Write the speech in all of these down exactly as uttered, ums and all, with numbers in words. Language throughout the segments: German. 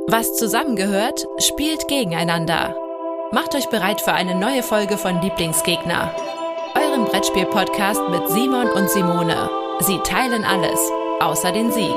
Was zusammengehört, spielt gegeneinander. Macht euch bereit für eine neue Folge von Lieblingsgegner, eurem Brettspiel-Podcast mit Simon und Simone. Sie teilen alles, außer den Sieg.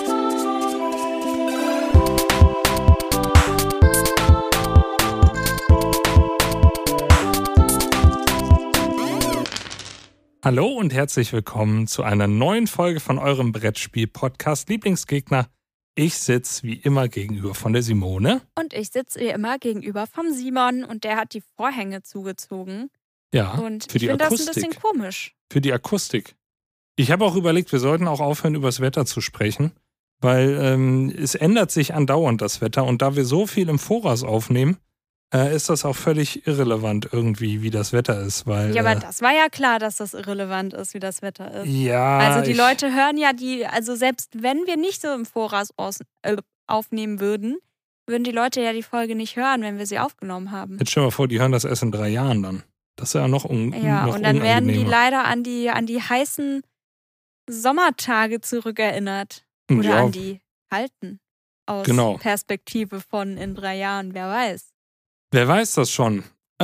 Hallo und herzlich willkommen zu einer neuen Folge von eurem Brettspiel-Podcast Lieblingsgegner. Ich sitze wie immer gegenüber von der Simone. Und ich sitze wie immer gegenüber vom Simon und der hat die Vorhänge zugezogen. Ja, und für die ich finde das ein Akustik. bisschen komisch. Für die Akustik. Ich habe auch überlegt, wir sollten auch aufhören, über das Wetter zu sprechen, weil ähm, es ändert sich andauernd das Wetter und da wir so viel im Voraus aufnehmen, äh, ist das auch völlig irrelevant irgendwie, wie das Wetter ist. Weil, Ja, aber äh, das war ja klar, dass das irrelevant ist, wie das Wetter ist. ja, Also die ich, Leute hören ja die, also selbst wenn wir nicht so im Voraus aus, äh, aufnehmen würden, würden die Leute ja die Folge nicht hören, wenn wir sie aufgenommen haben. Jetzt stell dir mal vor, die hören das erst in drei Jahren dann. Das ist ja noch, un, Ja, noch und dann werden die unangenehmer. leider an die, an die heißen Sommertage zurückerinnert. Oder Ja, an die kalten. Aus Genau. Perspektive von in drei Jahren, wer weiß. Wer weiß das schon?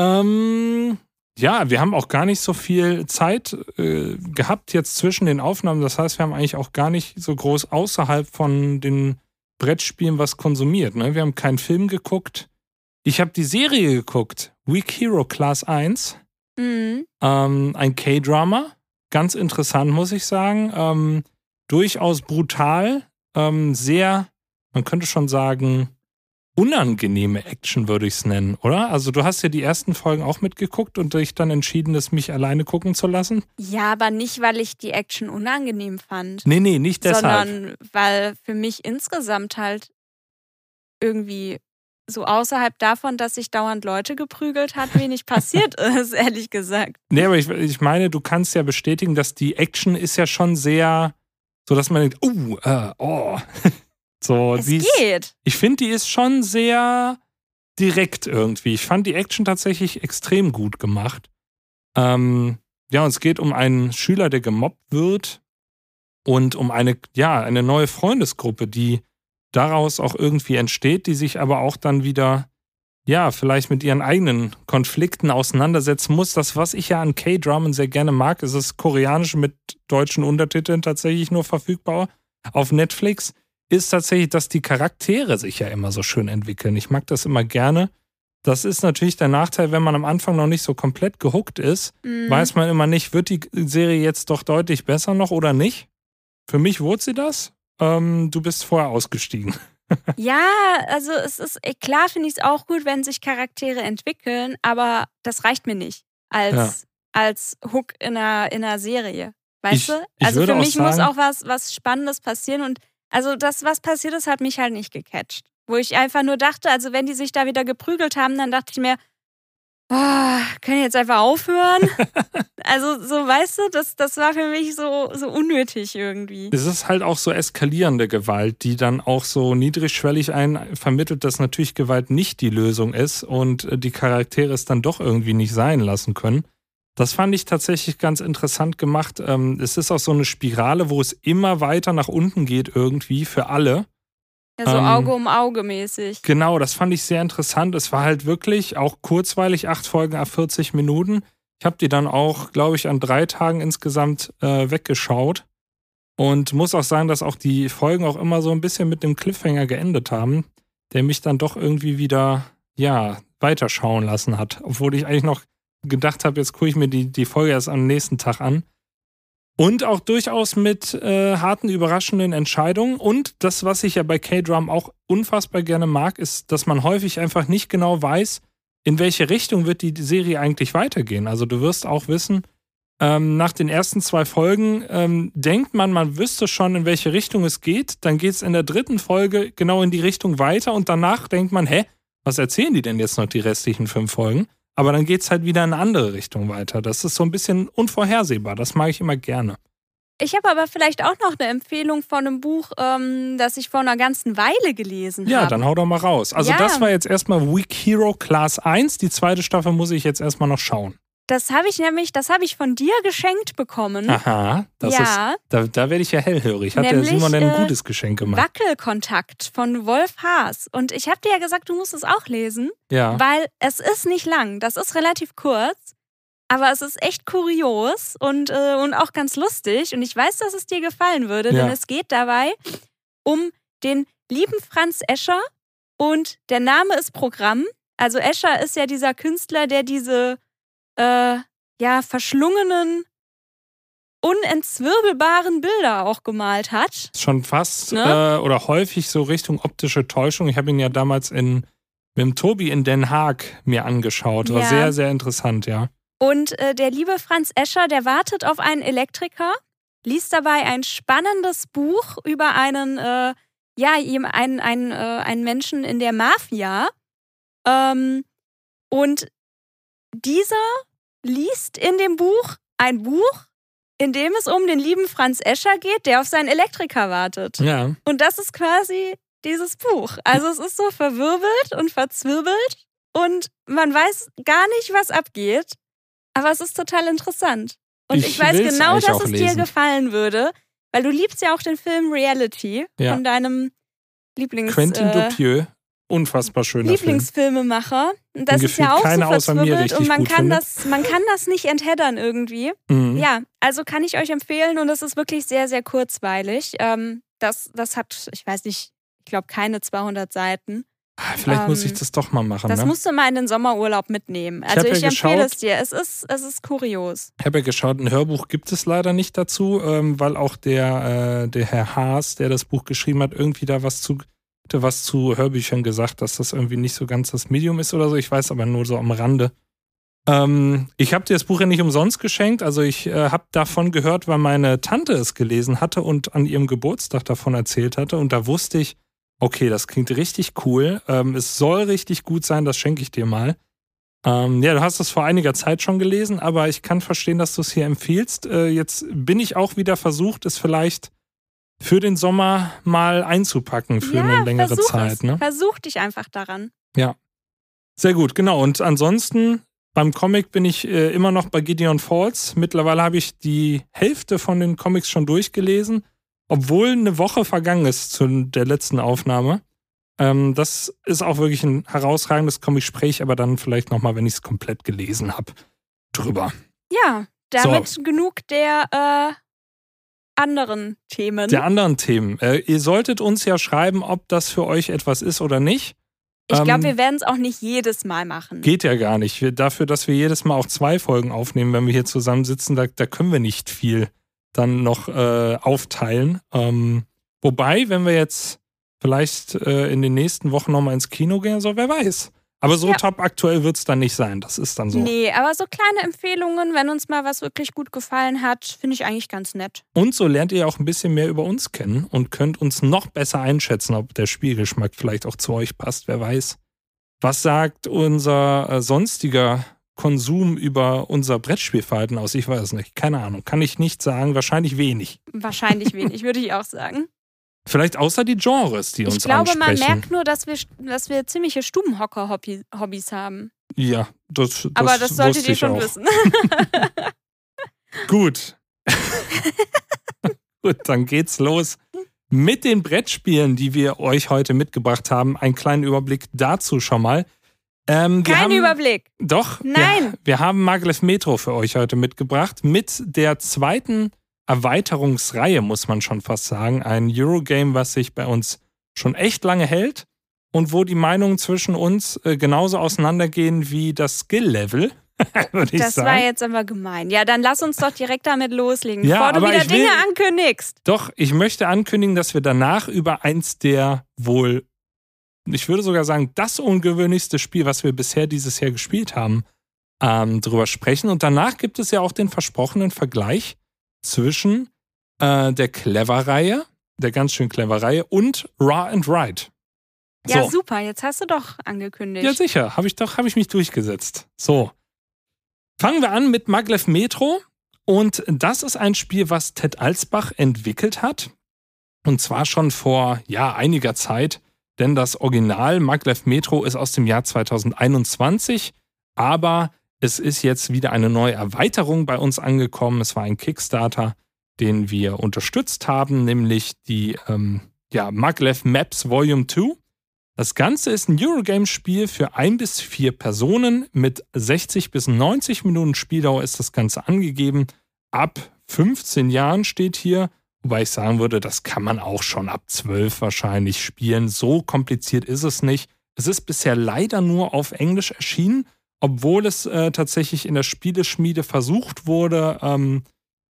Ähm, ja, wir haben auch gar nicht so viel Zeit äh, gehabt jetzt zwischen den Aufnahmen. Das heißt, wir haben eigentlich auch gar nicht so groß außerhalb von den Brettspielen was konsumiert. Ne? Wir haben keinen Film geguckt. Ich habe die Serie geguckt. Weak Hero Class eins. Mhm. Ähm, ein K-Drama. Ganz interessant, muss ich sagen. Ähm, durchaus brutal. Ähm, sehr, man könnte schon sagen, unangenehme Action, würde ich es nennen, oder? Also du hast ja die ersten Folgen auch mitgeguckt und dich dann entschieden, es mich alleine gucken zu lassen? Ja, aber nicht, weil ich die Action unangenehm fand, Nee, nee, nicht deshalb. sondern weil für mich insgesamt halt irgendwie so außerhalb davon, dass sich dauernd Leute geprügelt hat, wenig passiert ist, ehrlich gesagt. Nee, aber ich, ich meine, du kannst ja bestätigen, dass die Action ist ja schon sehr, so dass man denkt, oh, äh, oh. So, Es die ist, geht. ich finde, die ist schon sehr direkt irgendwie. Ich fand die Action tatsächlich extrem gut gemacht. Ähm, ja, und es geht um einen Schüler, der gemobbt wird und um eine, ja, eine neue Freundesgruppe, die daraus auch irgendwie entsteht, die sich aber auch dann wieder, ja, vielleicht mit ihren eigenen Konflikten auseinandersetzen muss. Das, was ich ja an K-Dramen sehr gerne mag, ist es koreanisch mit deutschen Untertiteln tatsächlich nur verfügbar auf Netflix, ist tatsächlich, dass die Charaktere sich ja immer so schön entwickeln. Ich mag das immer gerne. Das ist natürlich der Nachteil, wenn man am Anfang noch nicht so komplett gehuckt ist, Mhm. weiß man immer nicht, wird die Serie jetzt doch deutlich besser noch oder nicht? Für mich wurde sie das. Ähm, du bist vorher ausgestiegen. Ja, also es ist, eh, klar finde ich es auch gut, wenn sich Charaktere entwickeln, aber das reicht mir nicht als, Ja. als Hook in einer, in einer Serie. Weißt Ich- du? ich Also würde für auch mich muss sagen- auch was, was Spannendes passieren und also das, was passiert ist, hat mich halt nicht gecatcht. Wo ich einfach nur dachte, also wenn die sich da wieder geprügelt haben, dann dachte ich mir, oh, können die jetzt einfach aufhören? Also so, weißt du, das, das war für mich so, so unnötig irgendwie. Es ist halt auch so eskalierende Gewalt, die dann auch so niedrigschwellig ein vermittelt, dass natürlich Gewalt nicht die Lösung ist und die Charaktere es dann doch irgendwie nicht sein lassen können. Das fand ich tatsächlich ganz interessant gemacht. Ähm, es ist auch so eine Spirale, wo es immer weiter nach unten geht irgendwie für alle. Ja, so ähm, Auge um Auge mäßig. Genau, das fand ich sehr interessant. Es war halt wirklich auch kurzweilig, acht Folgen ab vierzig Minuten. Ich habe die dann auch, glaube ich, an drei Tagen insgesamt äh, weggeschaut. Und muss auch sagen, dass auch die Folgen auch immer so ein bisschen mit dem Cliffhanger geendet haben, der mich dann doch irgendwie wieder, ja, weiterschauen lassen hat. Obwohl ich eigentlich noch gedacht habe, jetzt gucke ich mir die, die Folge erst am nächsten Tag an. Und auch durchaus mit äh, harten, überraschenden Entscheidungen. Und das, was ich ja bei K-Drum auch unfassbar gerne mag, ist, dass man häufig einfach nicht genau weiß, in welche Richtung wird die Serie eigentlich weitergehen. Also du wirst auch wissen, ähm, nach den ersten zwei Folgen ähm, denkt man, man wüsste schon, in welche Richtung es geht. Dann geht es in der dritten Folge genau in die Richtung weiter und danach denkt man, hä, was erzählen die denn jetzt noch die restlichen fünf Folgen? Aber dann geht es halt wieder in eine andere Richtung weiter. Das ist so ein bisschen unvorhersehbar. Das mag ich immer gerne. Ich habe aber vielleicht auch noch eine Empfehlung von einem Buch, ähm, das ich vor einer ganzen Weile gelesen Ja, habe. dann hau doch mal raus. Also Ja. das war jetzt erstmal Weak Hero Class eins. Die zweite Staffel muss ich jetzt erstmal noch schauen. Das habe ich nämlich, das habe ich von dir geschenkt bekommen. Aha, das ja. ist, da, da werde ich ja hellhörig. Hat Nämlich, der Simon denn ein äh, gutes Geschenk gemacht? Wackelkontakt von Wolf Haas. Und ich habe dir ja gesagt, du musst es auch lesen, Ja. weil es ist nicht lang. Das ist relativ kurz, aber es ist echt kurios und, äh, und auch ganz lustig. Und ich weiß, dass es dir gefallen würde, Ja. denn es geht dabei um den lieben Franz Escher und der Name ist Programm. Also Escher ist ja dieser Künstler, der diese äh, ja, verschlungenen, unentzwirbelbaren Bilder auch gemalt hat. Schon fast Ne? äh, oder häufig so Richtung optische Täuschung. Ich habe ihn ja damals in, mit dem Tobi in Den Haag mir angeschaut. War Ja. sehr, sehr interessant, ja. Und äh, der liebe Franz Escher, der wartet auf einen Elektriker, liest dabei ein spannendes Buch über einen, äh, ja, ihm- einen, einen, äh, einen Menschen in der Mafia. Ähm, und dieser liest in dem Buch ein Buch, in dem es um den lieben Franz Escher geht, der auf seinen Elektriker wartet. Ja. Und das ist quasi dieses Buch. Also es ist so verwirbelt und verzwirbelt und man weiß gar nicht, was abgeht. Aber es ist total interessant. Und ich, Ich weiß will's genau, eigentlich dass auch es dir lesen. gefallen würde, weil du liebst ja auch den Film Reality Ja. von deinem Lieblings, Quentin äh, Dupieux, unfassbar schöner Film. Lieblingsfilmemacher. Und das Den ist ja gefühlt auch so keiner außer mir verzwirbelt richtig und man gut kann, findet. das, man kann das nicht entheddern irgendwie. Mhm. Ja, also kann ich euch empfehlen und es ist wirklich sehr, sehr kurzweilig. Ähm, das, das hat, ich weiß nicht, ich glaube keine zweihundert Seiten. Ah, Vielleicht muss ich ähm, das doch mal machen. Das ne? musst du mal in den Sommerurlaub mitnehmen. Also hab ja ich empfehle geschaut- es dir. Es ist, es ist kurios. Ich habe ja geschaut, ein Hörbuch gibt es leider nicht dazu, ähm, weil auch der, äh, der Herr Haas, der das Buch geschrieben hat, irgendwie da was zu, hatte was zu Hörbüchern gesagt, dass das irgendwie nicht so ganz das Medium ist oder so. Ich weiß aber nur so am Rande. Ähm, ich habe dir das Buch ja nicht umsonst geschenkt. Also ich äh, habe davon gehört, weil meine Tante es gelesen hatte und an ihrem Geburtstag davon erzählt hatte. Und da wusste ich, okay, das klingt richtig cool. Ähm, es soll richtig gut sein, das schenke ich dir mal. Ähm, ja, du hast es vor einiger Zeit schon gelesen, aber ich kann verstehen, dass du es hier empfiehlst. Äh, jetzt bin ich auch wieder versucht, es vielleicht für den Sommer mal einzupacken für ja, eine längere versuch Zeit. es. Ne? Versuch dich einfach daran. Sehr gut, genau. Und ansonsten, beim Comic bin ich äh, immer noch bei Gideon Falls. Mittlerweile habe ich die Hälfte von den Comics schon durchgelesen, obwohl eine Woche vergangen ist zu der letzten Aufnahme. Ähm, das ist auch wirklich ein herausragendes Comic, spreche ich aber dann vielleicht nochmal, wenn ich es komplett gelesen habe, drüber. Ja, damit genug der äh, anderen Themen. Der anderen Themen. Äh, ihr solltet uns ja schreiben, ob das für euch etwas ist oder nicht. ich glaube, ähm, wir werden es auch nicht jedes Mal machen. Geht ja gar nicht. Wir, dafür, dass wir jedes Mal auch zwei Folgen aufnehmen, wenn wir hier zusammensitzen, da, da können wir nicht viel dann noch äh, aufteilen. Ähm, wobei, wenn wir jetzt vielleicht äh, in den nächsten Wochen nochmal ins Kino gehen, so wer weiß. Aber so Ja. top aktuell wird es dann nicht sein. Das ist dann so. Nee, aber so kleine Empfehlungen, wenn uns mal was wirklich gut gefallen hat, finde ich eigentlich ganz nett. Und so lernt ihr auch ein bisschen mehr über uns kennen und könnt uns noch besser einschätzen, ob der Spielgeschmack vielleicht auch zu euch passt. Wer weiß. Was sagt unser äh, sonstiger Konsum über unser Brettspielverhalten aus? Ich weiß es nicht. Keine Ahnung. Kann ich nicht sagen. Wahrscheinlich wenig. Wahrscheinlich wenig, würde ich auch sagen. Vielleicht außer die Genres, die uns Ich glaube, man ansprechen. merkt nur, dass wir, dass wir ziemliche Stubenhocker-Hobbys haben. Ja, das, das Aber das solltet wusste ihr ich schon auch. wissen. Gut. Gut, dann geht's los mit den Brettspielen, die wir euch heute mitgebracht haben. Einen kleinen Überblick dazu schon mal. Ähm, wir Kein haben, Überblick. Doch. Nein. Wir, wir haben Maglev Metro für euch heute mitgebracht mit der zweiten Erweiterungsreihe, muss man schon fast sagen. Ein Eurogame, was sich bei uns schon echt lange hält und wo die Meinungen zwischen uns äh, genauso auseinandergehen wie das Skill-Level, würde ich Das sagen. war jetzt aber gemein. Ja, dann lass uns doch direkt damit loslegen, Ja, bevor du aber wieder ich will- Dinge ankündigst. Doch, ich möchte ankündigen, dass wir danach über eins der wohl, ich würde sogar sagen, das ungewöhnlichste Spiel, was wir bisher dieses Jahr gespielt haben, ähm, drüber sprechen. Und danach gibt es ja auch den versprochenen Vergleich zwischen äh, der Clever-Reihe, der ganz schön Clever-Reihe und Raw and Ride. Ja, So. super, jetzt hast du doch angekündigt. Ja, sicher, habe ich doch, habe ich mich durchgesetzt. So. Fangen wir an mit Maglev Metro. Und das ist ein Spiel, was Ted Alsbach entwickelt hat. Und zwar schon vor, ja, einiger Zeit. Denn das Original Maglev Metro ist aus dem Jahr zweitausendeinundzwanzig. Aber es ist jetzt wieder eine neue Erweiterung bei uns angekommen. Es war ein Kickstarter, den wir unterstützt haben, nämlich die ähm, ja, Maglev Maps Volume zwei. Das Ganze ist ein Eurogame-Spiel für ein bis vier Personen. Mit sechzig bis neunzig Minuten Spieldauer ist das Ganze angegeben. Ab fünfzehn Jahren steht hier, wobei ich sagen würde, das kann man auch schon ab zwölf wahrscheinlich spielen. So kompliziert ist es nicht. Es ist bisher leider nur auf Englisch erschienen, obwohl es äh, tatsächlich in der Spieleschmiede versucht wurde, ähm,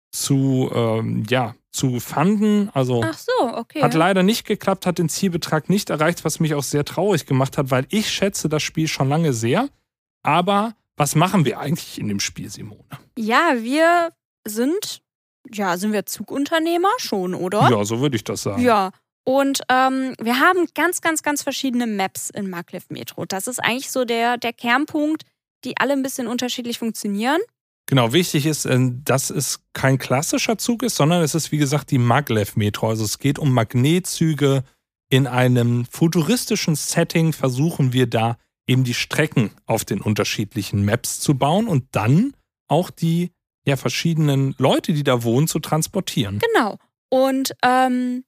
zu, ähm, ja, zu funden. Also Ach so, okay. hat leider nicht geklappt, hat den Zielbetrag nicht erreicht, was mich auch sehr traurig gemacht hat, weil ich schätze das Spiel schon lange sehr. Aber was machen wir eigentlich in dem Spiel, Simone? Ja, wir sind, ja, sind wir Zugunternehmer schon, oder? Ja, so würde ich das sagen. Ja, und ähm, wir haben ganz, ganz, ganz verschiedene Maps in Maglev Metro. Das ist eigentlich so der, der Kernpunkt, die alle ein bisschen unterschiedlich funktionieren. Genau, wichtig ist, dass es kein klassischer Zug ist, sondern es ist, wie gesagt, die Maglev Metro. Also es geht um Magnetzüge. In einem futuristischen Setting versuchen wir da eben die Strecken auf den unterschiedlichen Maps zu bauen und dann auch die ja, verschiedenen Leute, die da wohnen, zu transportieren. Genau. Und ähm,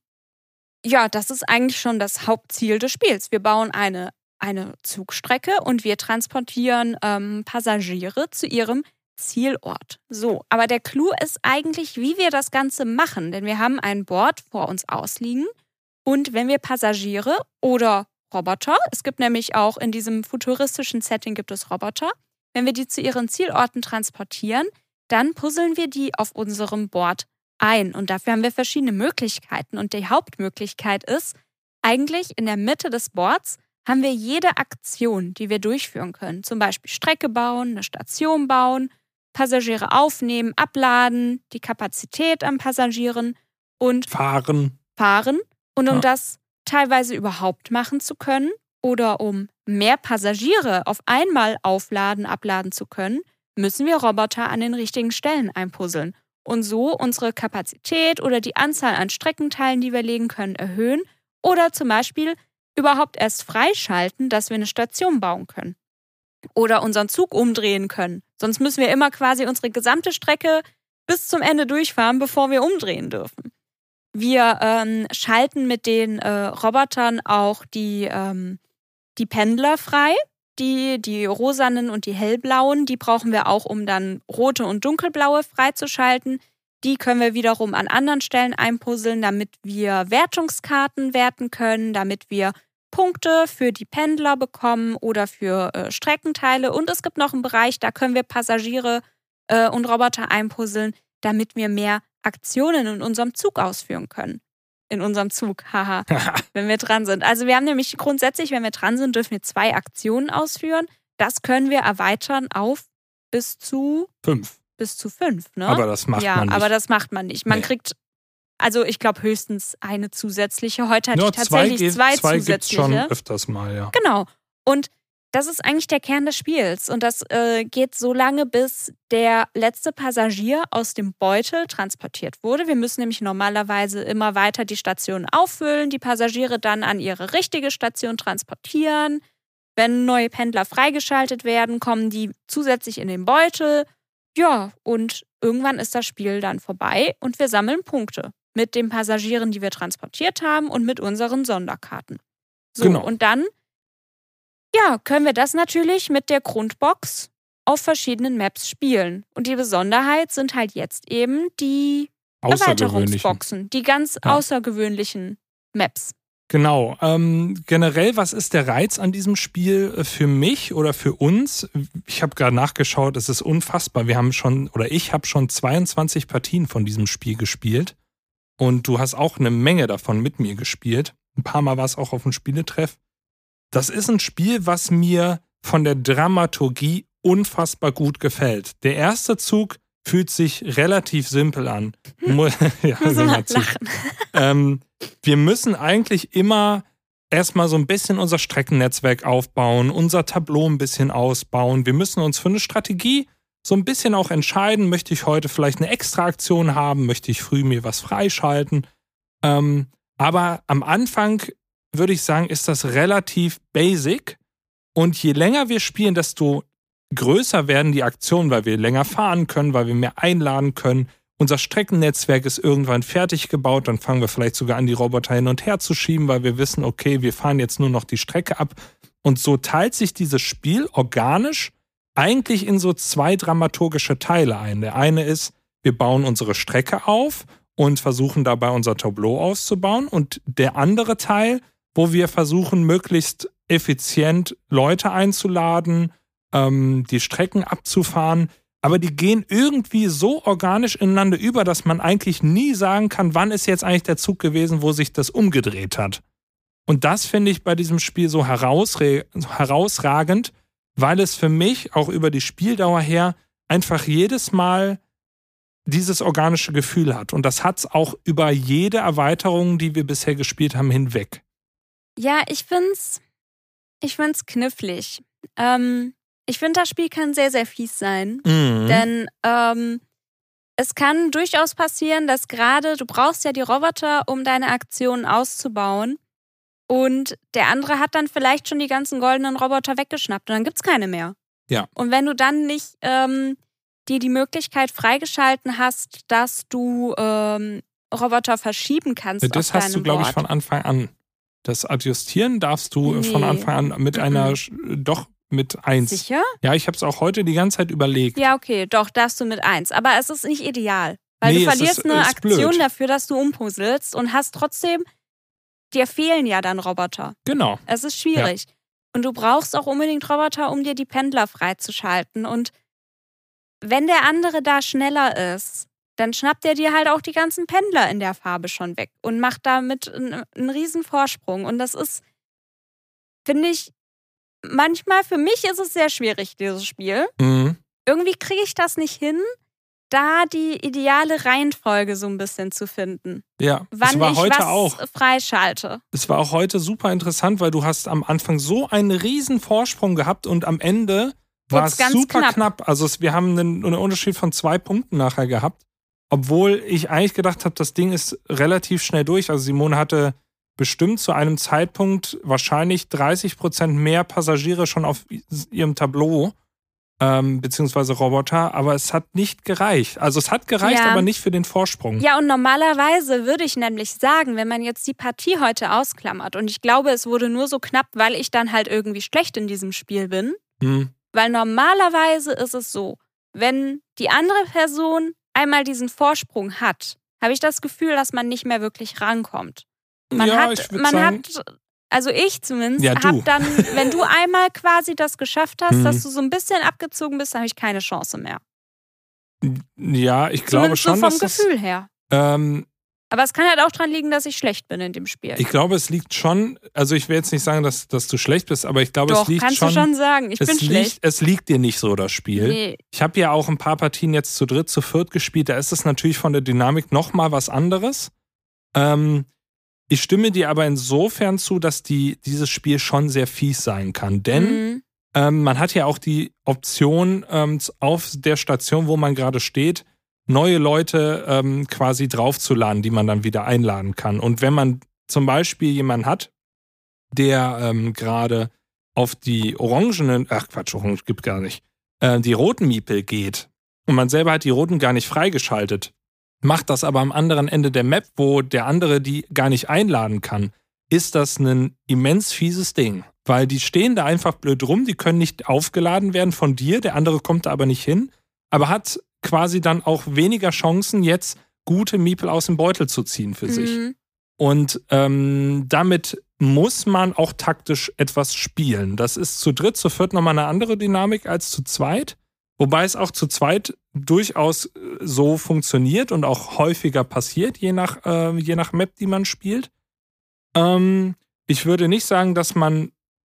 ja, das ist eigentlich schon das Hauptziel des Spiels. Wir bauen eine, eine Zugstrecke und wir transportieren ähm, Passagiere zu ihrem Zielort. So, aber der Clou ist eigentlich, wie wir das Ganze machen, denn wir haben ein Board vor uns ausliegen und wenn wir Passagiere oder Roboter, es gibt nämlich auch in diesem futuristischen Setting gibt es Roboter, wenn wir die zu ihren Zielorten transportieren, dann puzzeln wir die auf unserem Board ein und dafür haben wir verschiedene Möglichkeiten und die Hauptmöglichkeit ist, eigentlich in der Mitte des Boards haben wir jede Aktion, die wir durchführen können, zum Beispiel Strecke bauen, eine Station bauen, Passagiere aufnehmen, abladen, die Kapazität an Passagieren und fahren. fahren. Und um ja. das teilweise überhaupt machen zu können oder um mehr Passagiere auf einmal aufladen, abladen zu können, müssen wir Roboter an den richtigen Stellen einpuzzeln und so unsere Kapazität oder die Anzahl an Streckenteilen, die wir legen können, erhöhen oder zum Beispiel überhaupt erst freischalten, dass wir eine Station bauen können. Oder unseren Zug umdrehen können. Sonst müssen wir immer quasi unsere gesamte Strecke bis zum Ende durchfahren, bevor wir umdrehen dürfen. Wir ähm, schalten mit den äh, Robotern auch die, ähm, die Pendler frei. Die, die rosanen und die hellblauen, die brauchen wir auch, um dann rote und dunkelblaue freizuschalten. Die können wir wiederum an anderen Stellen einpuzzeln, damit wir Wertungskarten werten können, damit wir Punkte für die Pendler bekommen oder für äh, Streckenteile. Und es gibt noch einen Bereich, da können wir Passagiere äh, und Roboter einpuzzeln, damit wir mehr Aktionen in unserem Zug ausführen können. In unserem Zug, haha, wenn wir dran sind. Also wir haben nämlich grundsätzlich, wenn wir dran sind, dürfen wir zwei Aktionen ausführen. Das können wir erweitern auf bis zu fünf. Bis zu fünf, ne? Aber das macht ja, man nicht. aber das macht man nicht. Man nee. kriegt Also ich glaube höchstens eine zusätzliche. Heute hatte ja, ich tatsächlich zwei, zwei, zwei zusätzliche. Gibt's schon öfters mal, ja. Genau. Und das ist eigentlich der Kern des Spiels. Und das äh, geht so lange, bis der letzte Passagier aus dem Beutel transportiert wurde. Wir müssen nämlich normalerweise immer weiter die Station auffüllen, die Passagiere dann an ihre richtige Station transportieren. Wenn neue Pendler freigeschaltet werden, kommen die zusätzlich in den Beutel. Ja, und irgendwann ist das Spiel dann vorbei und wir sammeln Punkte mit den Passagieren, die wir transportiert haben und mit unseren Sonderkarten. So, genau. Und dann ja, können wir das natürlich mit der Grundbox auf verschiedenen Maps spielen. Und die Besonderheit sind halt jetzt eben die Erweiterungsboxen, die ganz ja. außergewöhnlichen Maps. Genau. Ähm, generell, was ist der Reiz an diesem Spiel für mich oder für uns? Ich habe gerade nachgeschaut, es ist unfassbar. Wir haben schon, oder ich habe schon zweiundzwanzig Partien von diesem Spiel gespielt. Und du hast auch eine Menge davon mit mir gespielt. Ein paar Mal war es auch auf dem Spieletreff. Das ist ein Spiel, was mir von der Dramaturgie unfassbar gut gefällt. Der erste Zug fühlt sich relativ simpel an. Hm. ja, so mal lachen. Ähm, wir müssen eigentlich immer erstmal so ein bisschen unser Streckennetzwerk aufbauen, unser Tableau ein bisschen ausbauen. Wir müssen uns für eine Strategie so ein bisschen auch entscheiden, möchte ich heute vielleicht eine Extra-Aktion haben, möchte ich früh mir was freischalten. Ähm, aber am Anfang würde ich sagen, ist das relativ basic. Und je länger wir spielen, desto größer werden die Aktionen, weil wir länger fahren können, weil wir mehr einladen können. Unser Streckennetzwerk ist irgendwann fertig gebaut, dann fangen wir vielleicht sogar an, die Roboter hin und her zu schieben, weil wir wissen, okay, wir fahren jetzt nur noch die Strecke ab. Und so teilt sich dieses Spiel organisch eigentlich in so zwei dramaturgische Teile ein. Der eine ist, wir bauen unsere Strecke auf und versuchen dabei unser Tableau auszubauen. Und der andere Teil, wo wir versuchen, möglichst effizient Leute einzuladen, ähm, die Strecken abzufahren. Aber die gehen irgendwie so organisch ineinander über, dass man eigentlich nie sagen kann, wann ist jetzt eigentlich der Zug gewesen, wo sich das umgedreht hat. Und das finde ich bei diesem Spiel so herausre- herausragend, weil es für mich auch über die Spieldauer her einfach jedes Mal dieses organische Gefühl hat. Und das hat es auch über jede Erweiterung, die wir bisher gespielt haben, hinweg. Ja, ich find's, ich find's knifflig. Ähm, ich finde, das Spiel kann sehr, sehr fies sein. Mhm. Denn ähm, es kann durchaus passieren, dass gerade, du brauchst ja die Roboter, um deine Aktionen auszubauen. Und der andere hat dann vielleicht schon die ganzen goldenen Roboter weggeschnappt und dann gibt's keine mehr. Ja. Und wenn du dann nicht ähm, dir die Möglichkeit freigeschalten hast, dass du ähm, Roboter verschieben kannst. Das auf hast deinem du, glaube ich, Board. von Anfang an. Das Adjustieren darfst du Nee. von Anfang an mit Mhm. einer, doch mit eins. Sicher? Ja, ich habe es auch heute die ganze Zeit überlegt. Ja, okay, doch, darfst du mit eins. Aber es ist nicht ideal. Weil Nee, du es verlierst ist- eine ist Aktion blöd. dafür, dass du umpuzzelst und hast trotzdem, dir fehlen ja dann Roboter. Genau. Es ist schwierig. Und du brauchst auch unbedingt Roboter, um dir die Pendler freizuschalten. Und wenn der andere da schneller ist, dann schnappt er dir halt auch die ganzen Pendler in der Farbe schon weg und macht damit einen, einen riesen Vorsprung. Und das ist, finde ich, manchmal, für mich ist es sehr schwierig, dieses Spiel. Mhm. Irgendwie kriege ich das nicht hin, da die ideale Reihenfolge so ein bisschen zu finden. Ja, Wann es war ich heute was auch. freischalte. Es war auch heute super interessant, weil du hast am Anfang so einen riesen Vorsprung gehabt und am Ende war Wurd's es ganz super knapp. knapp. Also es, wir haben einen, einen Unterschied von zwei Punkten nachher gehabt, obwohl ich eigentlich gedacht habe, das Ding ist relativ schnell durch. Also Simone hatte bestimmt zu einem Zeitpunkt wahrscheinlich dreißig Prozent mehr Passagiere schon auf ihrem Tableau, ähm, beziehungsweise Roboter, aber es hat nicht gereicht. Also es hat gereicht, Ja. aber nicht für den Vorsprung. Ja, und normalerweise würde ich nämlich sagen, wenn man jetzt die Partie heute ausklammert, und ich glaube, es wurde nur so knapp, weil ich dann halt irgendwie schlecht in diesem Spiel bin, Hm. weil normalerweise ist es so, wenn die andere Person einmal diesen Vorsprung hat, habe ich das Gefühl, dass man nicht mehr wirklich rankommt. Man ja, hat, ich würde man sagen, hat, also ich zumindest, Ja, du. habe dann, wenn du einmal quasi das geschafft hast, Mhm. dass du so ein bisschen abgezogen bist, habe ich keine Chance mehr. ja, ich glaube Zumindest schon, so vom dass Gefühl her. das, ähm, Aber es kann halt auch dran liegen, dass ich schlecht bin in dem Spiel. ich glaube, es liegt schon, also ich will jetzt nicht sagen, dass, dass du schlecht bist, aber ich glaube, Doch, es liegt kannst schon, du schon sagen. Ich es bin liegt, schlecht. es liegt dir nicht so, das Spiel. Nee. Ich habe ja auch ein paar Partien jetzt zu dritt, zu viert gespielt, da ist es natürlich von der Dynamik nochmal was anderes. Ähm, ich stimme dir aber insofern zu, dass die, dieses Spiel schon sehr fies sein kann, denn Mhm. ähm, man hat ja auch die Option ähm, auf der Station, wo man gerade steht, neue Leute ähm, quasi draufzuladen, die man dann wieder einladen kann. Und wenn man zum Beispiel jemanden hat, der ähm, gerade auf die orangenen, ach Quatsch, orange gibt gar nicht, äh, die roten Miepel geht und man selber hat die roten gar nicht freigeschaltet, macht das aber am anderen Ende der Map, wo der andere die gar nicht einladen kann, ist das ein immens fieses Ding. Weil die stehen da einfach blöd rum, die können nicht aufgeladen werden von dir, der andere kommt da aber nicht hin, aber hat quasi dann auch weniger Chancen, jetzt gute Miepel aus dem Beutel zu ziehen für sich. Mhm. Und ähm, damit muss man auch taktisch etwas spielen. Das ist zu dritt, zu viert nochmal eine andere Dynamik als zu zweit. Wobei es auch zu zweit durchaus äh, so funktioniert und auch häufiger passiert, je nach, äh, je nach Map, die man spielt. Ähm, ich würde nicht sagen, dass man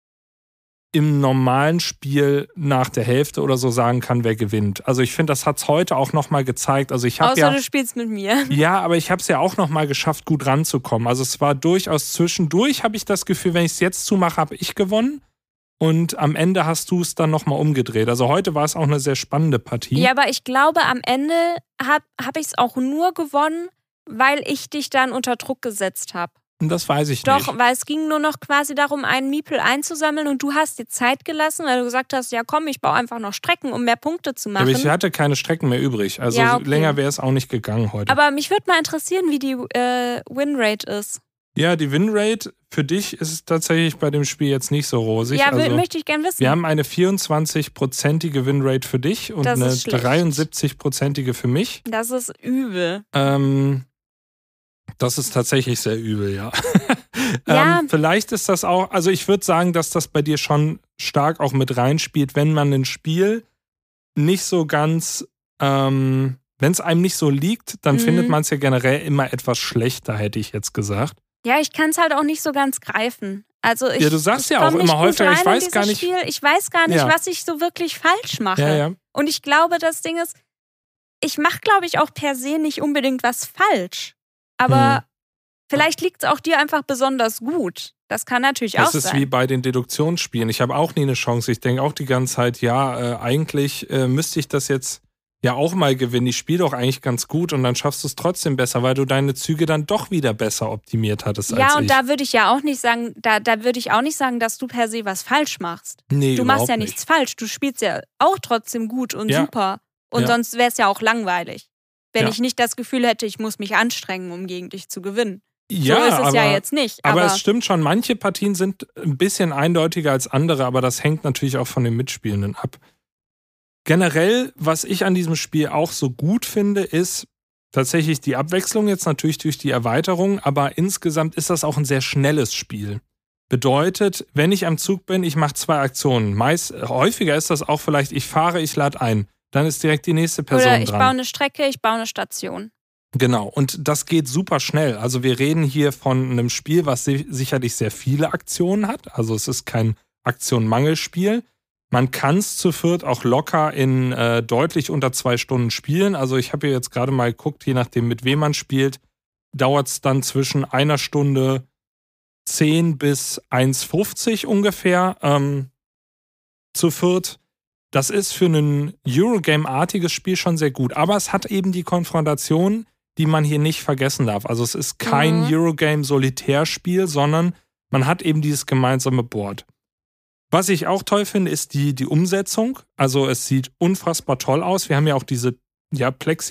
im normalen Spiel nach der Hälfte oder so sagen kann, wer gewinnt. Also ich finde, das hat es heute auch nochmal gezeigt. Also ich habe Außer ja, du spielst mit mir. ja, aber ich habe es ja auch nochmal geschafft, gut ranzukommen. Also es war durchaus zwischendurch, habe ich das Gefühl, wenn ich es jetzt zumache, habe ich gewonnen. Und am Ende hast du es dann nochmal umgedreht. Also heute war es auch eine sehr spannende Partie. Ja, aber ich glaube, am Ende habe hab ich es auch nur gewonnen, weil ich dich dann unter Druck gesetzt habe. Das weiß ich Doch, nicht. Doch, weil es ging nur noch quasi darum, einen Meeple einzusammeln und du hast dir Zeit gelassen, weil du gesagt hast, ja komm, ich baue einfach noch Strecken, um mehr Punkte zu machen. Aber ich hatte keine Strecken mehr übrig. Also ja, okay. länger wäre es auch nicht gegangen heute. Aber mich würde mal interessieren, wie die äh, Winrate ist. Ja, die Winrate für dich ist es tatsächlich bei dem Spiel jetzt nicht so rosig. Ja, also, möchte ich gern wissen. Wir haben eine vierundzwanzig-prozentige Winrate für dich und das eine dreiundsiebzig-prozentige für mich. Das ist übel. Ähm, das ist tatsächlich sehr übel, ja. ja. ähm, vielleicht ist das auch, also ich würde sagen, dass das bei dir schon stark auch mit reinspielt, wenn man ein Spiel nicht so ganz, ähm, wenn es einem nicht so liegt, dann mhm. findet man es ja generell immer etwas schlechter, hätte ich jetzt gesagt. Ja, ich kann es halt auch nicht so ganz greifen. Also ich, ja, du sagst ich ja auch immer häufiger, ich weiß in gar nicht. Spiel. Ich weiß gar nicht, ja. was ich so wirklich falsch mache. Ja, ja. Und ich glaube, das Ding ist, ich mache, glaube ich, auch per se nicht unbedingt was falsch. Aber hm. vielleicht liegt es auch dir einfach besonders gut. Das kann natürlich das auch sein. Das ist wie bei den Deduktionsspielen. Ich habe auch nie eine Chance. Ich denke auch die ganze Zeit, ja, äh, eigentlich äh, müsste ich das jetzt ja auch mal gewinnen. Ich spiele doch eigentlich ganz gut und dann schaffst du es trotzdem besser, weil du deine Züge dann doch wieder besser optimiert hattest als ich. Ja, und da würde ich ja auch nicht sagen, da, da würde ich auch nicht sagen, dass du per se was falsch machst. Nee, du machst ja nicht. nichts falsch. Du spielst ja auch trotzdem gut und ja. super. Und ja. sonst wäre es ja auch langweilig. Wenn ja. ich nicht das Gefühl hätte, ich muss mich anstrengen, um gegen dich zu gewinnen. Ja, so ist es aber, ja jetzt nicht. Aber, aber es stimmt schon, manche Partien sind ein bisschen eindeutiger als andere, aber das hängt natürlich auch von den Mitspielenden ab. Generell, was ich an diesem Spiel auch so gut finde, ist tatsächlich die Abwechslung jetzt natürlich durch die Erweiterung, aber insgesamt ist das auch ein sehr schnelles Spiel. Bedeutet, wenn ich am Zug bin, ich mache zwei Aktionen. Meist, häufiger ist das auch vielleicht, ich fahre, ich lade ein. Dann ist direkt die nächste Person Oder ich dran. baue eine Strecke, ich baue eine Station. Genau, und das geht super schnell. Also wir reden hier von einem Spiel, was sicherlich sehr viele Aktionen hat. Also es ist kein Aktion-Mangel-Spiel. Man kann es zu viert auch locker in äh, deutlich unter zwei Stunden spielen. Also ich habe hier jetzt gerade mal geguckt, je nachdem mit wem man spielt, dauert es dann zwischen einer Stunde zehn bis eins fünfzig ungefähr ähm, zu viert. Das ist für ein Eurogame-artiges Spiel schon sehr gut. Aber es hat eben die Konfrontation, die man hier nicht vergessen darf. Also es ist kein mhm. Eurogame-Solitärspiel, sondern man hat eben dieses gemeinsame Board. Was ich auch toll finde, ist die, die Umsetzung. Also es sieht unfassbar toll aus. Wir haben ja auch diese ja,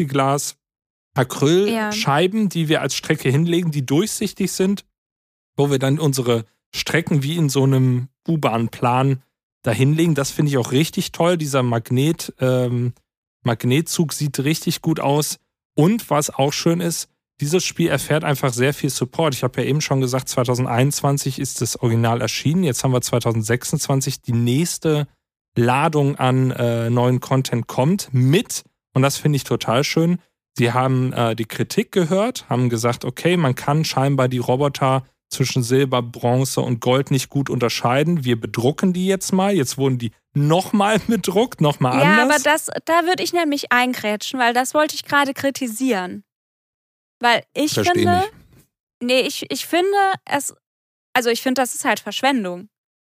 Plexiglas-Acrylscheiben, ja. die wir als Strecke hinlegen, die durchsichtig sind, wo wir dann unsere Strecken wie in so einem U-Bahn-Plan da hinlegen. Das finde ich auch richtig toll. Dieser Magnet, ähm, Magnetzug sieht richtig gut aus. Und was auch schön ist, dieses Spiel erfährt einfach sehr viel Support. Ich habe ja eben schon gesagt, zwanzig einundzwanzig ist das Original erschienen. Jetzt haben wir zwanzig sechsundzwanzig. Die nächste Ladung an äh, neuen Content kommt mit. Und das finde ich total schön. Sie haben äh, die Kritik gehört, haben gesagt, okay, man kann scheinbar die Roboter zwischen Silber, Bronze und Gold nicht gut unterscheiden. Wir bedrucken die jetzt mal. Jetzt wurden die nochmal bedruckt, nochmal anders. Ja, aber das, da würde ich nämlich eingrätschen, weil das wollte ich gerade kritisieren. Weil ich Versteh finde, nicht. nee, ich, ich finde es, also ich finde, das ist halt Verschwendung.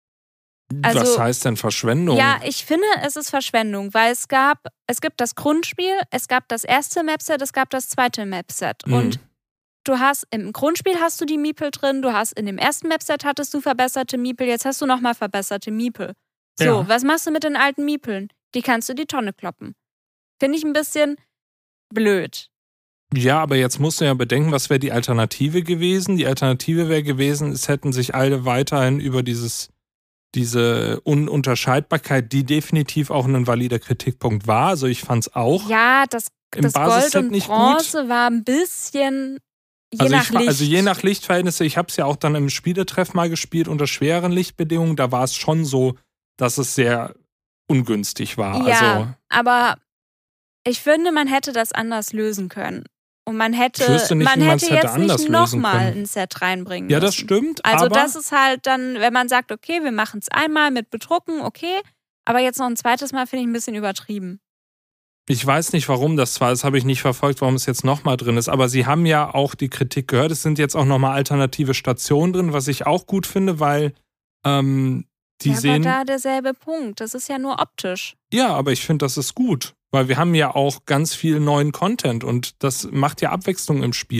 Also, was heißt denn Verschwendung? Ja, ich finde, es ist Verschwendung, weil es gab, es gibt das Grundspiel, es gab das erste Mapset, es gab das zweite Mapset. Mhm. Und du hast, im Grundspiel hast du die Meeple drin, du hast in dem ersten Mapset hattest du verbesserte Meeple, jetzt hast du nochmal verbesserte Meeple. So, ja. Was machst du mit den alten Meeplen? Die kannst du die Tonne kloppen. Finde ich ein bisschen blöd. Ja, aber jetzt musst du ja bedenken, was wäre die Alternative gewesen? Die Alternative wäre gewesen, es hätten sich alle weiterhin über dieses, diese Ununterscheidbarkeit, die definitiv auch ein valider Kritikpunkt war. Also ich fand es auch. Ja, das, das Gold und Bronze gut. war ein bisschen je also nach ich, Licht. Also je nach Lichtverhältnisse. Ich habe es ja auch dann im Spieletreff mal gespielt unter schweren Lichtbedingungen. Da war es schon so, dass es sehr ungünstig war. Ja, also, aber ich finde, man hätte das anders lösen können. Und man hätte, nicht, man hätte hätte jetzt nicht nochmal ein Set reinbringen ja, müssen. Ja, das stimmt. Also aber das ist halt dann, wenn man sagt, okay, wir machen es einmal mit Bedrucken, okay, aber jetzt noch ein zweites Mal finde ich ein bisschen übertrieben. Ich weiß nicht, warum das war, das habe ich nicht verfolgt, warum es jetzt nochmal drin ist, aber sie haben ja auch die Kritik gehört, es sind jetzt auch nochmal alternative Stationen drin, was ich auch gut finde, weil ähm, die ja, sehen... aber da derselbe Punkt, das ist ja nur optisch. Ja, aber ich finde, das ist gut. Weil wir haben ja auch ganz viel neuen Content und das macht ja Abwechslung im Spiel.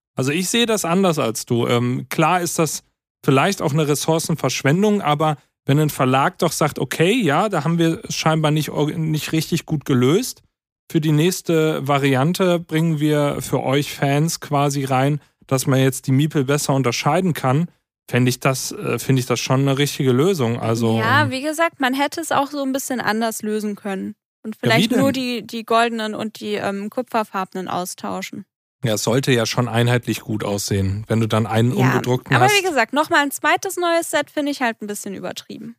Also ich sehe das anders als du. Ähm, klar ist das vielleicht auch eine Ressourcenverschwendung, aber wenn ein Verlag doch sagt, okay, ja, da haben wir es scheinbar nicht, nicht richtig gut gelöst, für die nächste Variante bringen wir für euch Fans quasi rein, dass man jetzt die Meeple besser unterscheiden kann, fände ich das, äh, finde ich das schon eine richtige Lösung. Also, ja, wie gesagt, man hätte es auch so ein bisschen anders lösen können. Und vielleicht ja, nur die, die goldenen und die ähm, kupferfarbenen austauschen. Ja, es sollte ja schon einheitlich gut aussehen, wenn du dann einen ja, unbedruckten aber hast. Aber wie gesagt, nochmal ein zweites neues Set finde ich halt ein bisschen übertrieben.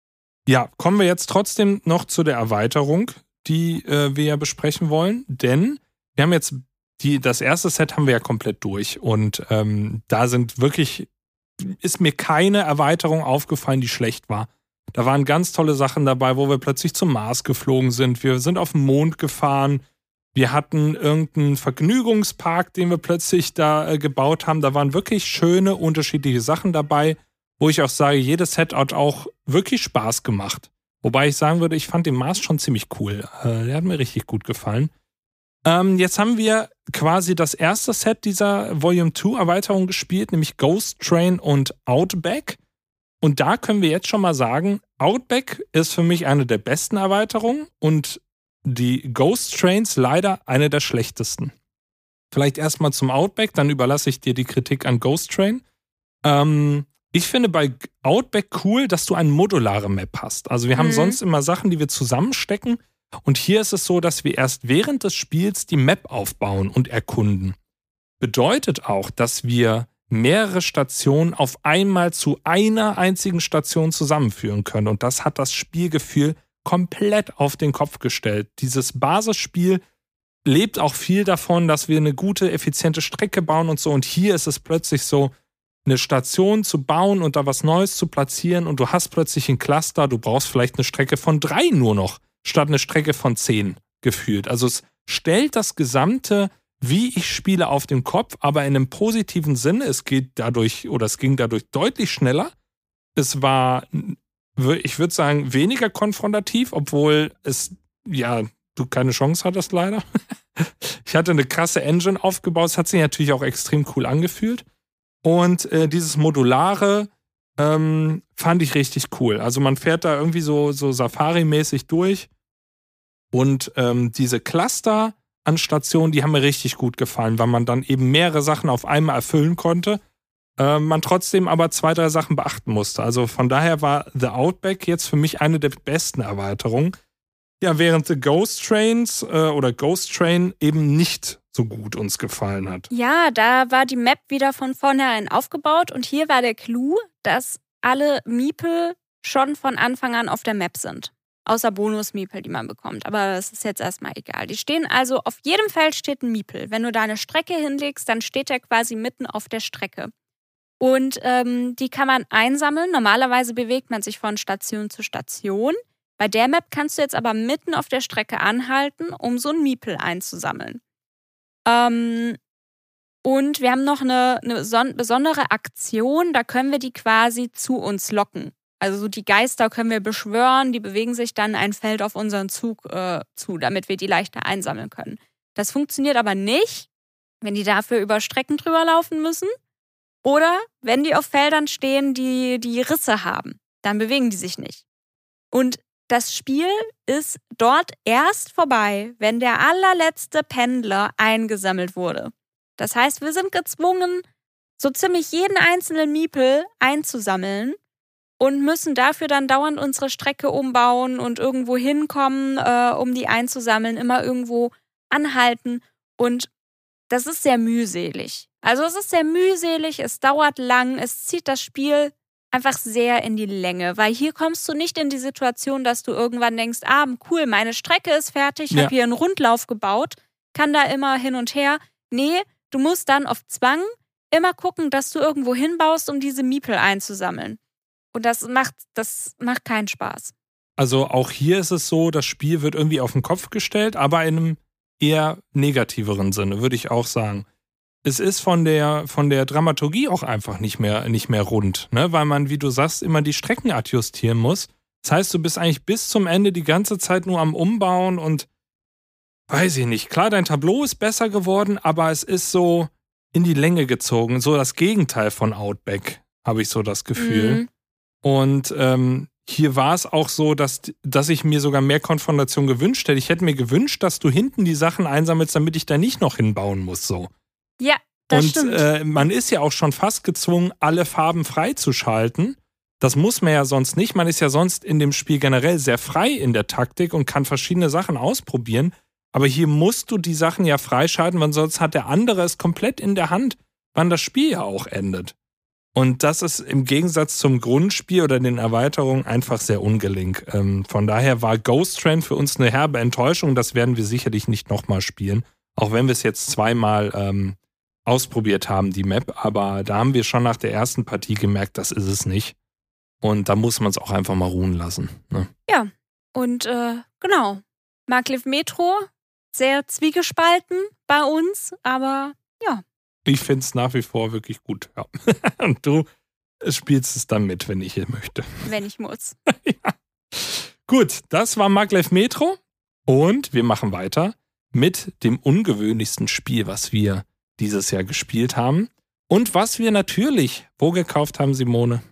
Ja, kommen wir jetzt trotzdem noch zu der Erweiterung, die äh, wir ja besprechen wollen. Denn wir haben jetzt, die, das erste Set haben wir ja komplett durch. Und ähm, da sind wirklich, ist mir keine Erweiterung aufgefallen, die schlecht war. Da waren ganz tolle Sachen dabei, wo wir plötzlich zum Mars geflogen sind. Wir sind auf den Mond gefahren. Wir hatten irgendeinen Vergnügungspark, den wir plötzlich da äh, gebaut haben. Da waren wirklich schöne, unterschiedliche Sachen dabei, wo ich auch sage, jedes Set hat auch wirklich Spaß gemacht. Wobei ich sagen würde, ich fand den Mars schon ziemlich cool. Äh, der hat mir richtig gut gefallen. Ähm, jetzt haben wir quasi das erste Set dieser Volume zwei Erweiterung gespielt, nämlich Ghost Train und Outback. Und da können wir jetzt schon mal sagen, Outback ist für mich eine der besten Erweiterungen und die Ghost Trains leider eine der schlechtesten. Vielleicht erstmal zum Outback, dann überlasse ich dir die Kritik an Ghost Train. Ähm, ich finde bei Outback cool, dass du eine modulare Map hast. Also wir haben Mhm. sonst immer Sachen, die wir zusammenstecken. Und hier ist es so, dass wir erst während des Spiels die Map aufbauen und erkunden. Bedeutet auch, dass wir mehrere Stationen auf einmal zu einer einzigen Station zusammenführen können. Und das hat das Spielgefühl komplett auf den Kopf gestellt. Dieses Basisspiel lebt auch viel davon, dass wir eine gute, effiziente Strecke bauen und so. Und hier ist es plötzlich so, eine Station zu bauen und da was Neues zu platzieren und du hast plötzlich ein Cluster, du brauchst vielleicht eine Strecke von drei nur noch, statt eine Strecke von zehn gefühlt. Also es stellt das gesamte, wie ich spiele, auf den Kopf, aber in einem positiven Sinne. Es geht dadurch, oder es ging dadurch deutlich schneller. Es war, ich würde sagen, weniger konfrontativ, obwohl es, ja, du keine Chance hattest leider. Ich hatte eine krasse Engine aufgebaut, es hat sich natürlich auch extrem cool angefühlt. Und äh, dieses Modulare ähm, fand ich richtig cool. Also man fährt da irgendwie so, so Safari-mäßig durch und ähm, diese Cluster an Stationen, die haben mir richtig gut gefallen, weil man dann eben mehrere Sachen auf einmal erfüllen konnte, äh, man trotzdem aber zwei, drei Sachen beachten musste. Also von daher war The Outback jetzt für mich eine der besten Erweiterungen. Ja, während The Ghost Trains äh, oder Ghost Train eben nicht so gut uns gefallen hat. Ja, da war die Map wieder von vornherein aufgebaut und hier war der Clou, dass alle Meeple schon von Anfang an auf der Map sind. Außer Bonus-Meeple, die man bekommt. Aber das ist jetzt erstmal egal. Die stehen also, auf jedem Feld steht ein Meeple. Wenn du da eine Strecke hinlegst, dann steht der quasi mitten auf der Strecke. Und ähm, die kann man einsammeln. Normalerweise bewegt man sich von Station zu Station. Bei der Map kannst du jetzt aber mitten auf der Strecke anhalten, um so ein Meeple einzusammeln. Ähm, und wir haben noch eine, eine son- besondere Aktion, da können wir die quasi zu uns locken. Also so die Geister können wir beschwören, die bewegen sich dann ein Feld auf unseren Zug äh, zu, damit wir die leichter einsammeln können. Das funktioniert aber nicht, wenn die dafür über Strecken drüber laufen müssen oder wenn die auf Feldern stehen, die, die Risse haben. Dann bewegen die sich nicht. Und das Spiel ist dort erst vorbei, wenn der allerletzte Pendler eingesammelt wurde. Das heißt, wir sind gezwungen, so ziemlich jeden einzelnen Meeple einzusammeln und müssen dafür dann dauernd unsere Strecke umbauen und irgendwo hinkommen, äh, um die einzusammeln, immer irgendwo anhalten. Und das ist sehr mühselig. Also es ist sehr mühselig, es dauert lang, es zieht das Spiel einfach sehr in die Länge, weil hier kommst du nicht in die Situation, dass du irgendwann denkst, ah, cool, meine Strecke ist fertig, ich Ja. habe hier einen Rundlauf gebaut, kann da immer hin und her. Nee, du musst dann auf Zwang immer gucken, dass du irgendwo hinbaust, um diese Meeple einzusammeln. Und das macht, das macht keinen Spaß. Also auch hier ist es so, das Spiel wird irgendwie auf den Kopf gestellt, aber in einem eher negativeren Sinne, würde ich auch sagen. Es ist von der, von der Dramaturgie auch einfach nicht mehr, nicht mehr rund, ne? Weil man, wie du sagst, immer die Strecken adjustieren muss. Das heißt, du bist eigentlich bis zum Ende die ganze Zeit nur am Umbauen und weiß ich nicht. Klar, dein Tableau ist besser geworden, aber es ist so, in die Länge gezogen. So das Gegenteil von Outback, habe ich so das Gefühl. Mhm. Und ähm, hier war es auch so, dass, dass ich mir sogar mehr Konfrontation gewünscht hätte. Ich hätte mir gewünscht, dass du hinten die Sachen einsammelst, damit ich da nicht noch hinbauen muss. So. Ja, das Und stimmt. äh, man ist ja auch schon fast gezwungen, alle Farben freizuschalten. Das muss man ja sonst nicht. Man ist ja sonst in dem Spiel generell sehr frei in der Taktik und kann verschiedene Sachen ausprobieren. Aber hier musst du die Sachen ja freischalten, weil sonst hat der andere es komplett in der Hand, wann das Spiel ja auch endet. Und das ist im Gegensatz zum Grundspiel oder den Erweiterungen einfach sehr ungelenk. Ähm, von daher war Ghost Trend für uns eine herbe Enttäuschung. Das werden wir sicherlich nicht nochmal spielen. Auch wenn wir es jetzt zweimal ähm, ausprobiert haben, die Map. Aber da haben wir schon nach der ersten Partie gemerkt, das ist es nicht. Und da muss man es auch einfach mal ruhen lassen. Ne? Ja, und äh, genau. Maglev Metro, sehr zwiegespalten bei uns, aber ja. Ich finde es nach wie vor wirklich gut. Ja. Und du spielst es dann mit, wenn ich hier möchte. Wenn ich muss. Ja. Gut, das war Maglev Metro. Und wir machen weiter mit dem ungewöhnlichsten Spiel, was wir dieses Jahr gespielt haben. Und was wir natürlich wo gekauft haben, Simone?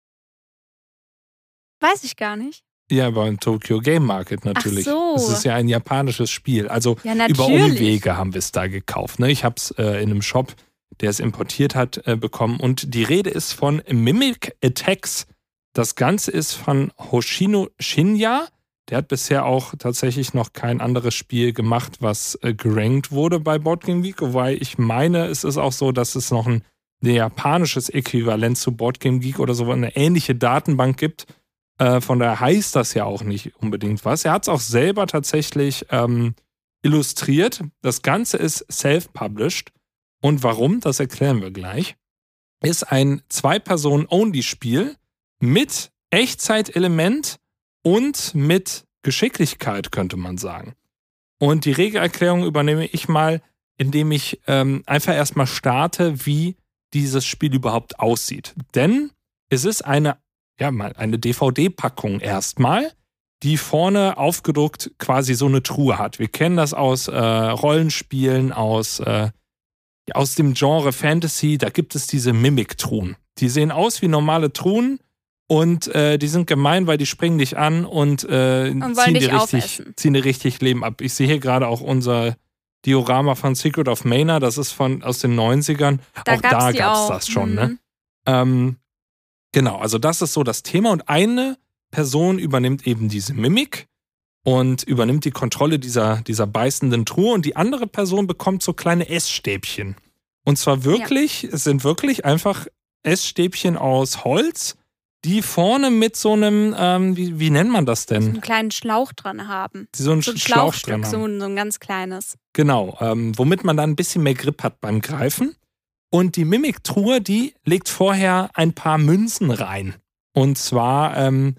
Weiß ich gar nicht. Ja, beim Tokyo Game Market natürlich. Ach so. Es ist ja ein japanisches Spiel. Also Ja, über natürlich. Umwege haben wir es da gekauft. Ne? Ich habe es äh, in einem Shop, der es importiert hat, äh, bekommen. Und die Rede ist von Mimic Attacks. Das Ganze ist von Hoshino Shinya. Der hat bisher auch tatsächlich noch kein anderes Spiel gemacht, was äh, gerankt wurde bei Board Game Geek. Wobei ich meine, es ist auch so, dass es noch ein, ein japanisches Äquivalent zu Board Game Geek oder so eine ähnliche Datenbank gibt. Äh, von daher heißt das ja auch nicht unbedingt was. Er hat es auch selber tatsächlich ähm, illustriert. Das Ganze ist self-published. Und warum, das erklären wir gleich. Ist ein Zwei-Personen-Only-Spiel mit Echtzeitelement und mit Geschicklichkeit, könnte man sagen. Und die Regelerklärung übernehme ich mal, indem ich ähm, einfach erstmal starte, wie dieses Spiel überhaupt aussieht. Denn es ist eine Ja, mal eine D V D-Packung erstmal, die vorne aufgedruckt quasi so eine Truhe hat. Wir kennen das aus äh, Rollenspielen, aus, äh, aus dem Genre Fantasy. Da gibt es diese Mimic-Truhen. Die sehen aus wie normale Truhen und äh, die sind gemein, weil die springen dich an und, äh, Und wollen ziehen, dich dir richtig, aufessen. ziehen dir richtig Leben ab. Ich sehe hier gerade auch unser Diorama von Secret of Mana. Das ist von aus den neunzigern. Da auch gab's da die gab es auch. das schon, Mhm. ne? Ähm, Genau, also das ist so das Thema und eine Person übernimmt eben diese Mimik und übernimmt die Kontrolle dieser, dieser beißenden Truhe und die andere Person bekommt so kleine Essstäbchen. Und zwar wirklich, ja. Es sind wirklich einfach Essstäbchen aus Holz, die vorne mit so einem, ähm, wie, wie nennt man das So denn? einen kleinen Schlauch dran haben. Die so einen So ein Schlauch Schlauchstück, dran haben. so ein, so ein ganz kleines. Genau, ähm, womit man dann ein bisschen mehr Grip hat beim Greifen. Und die Mimiktruhe, die legt vorher ein paar Münzen rein. Und zwar ähm,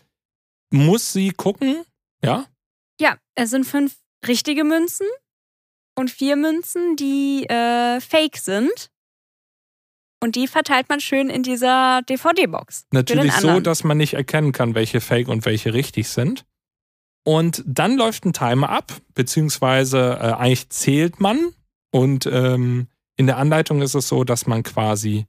muss sie gucken, ja? Ja, es sind fünf richtige Münzen und vier Münzen, die äh, fake sind. Und die verteilt man schön in dieser D V D-Box. Natürlich so, anderen. dass man nicht erkennen kann, welche fake und welche richtig sind. Und dann läuft ein Timer ab, beziehungsweise äh, eigentlich zählt man und ähm, in der Anleitung ist es so, dass man quasi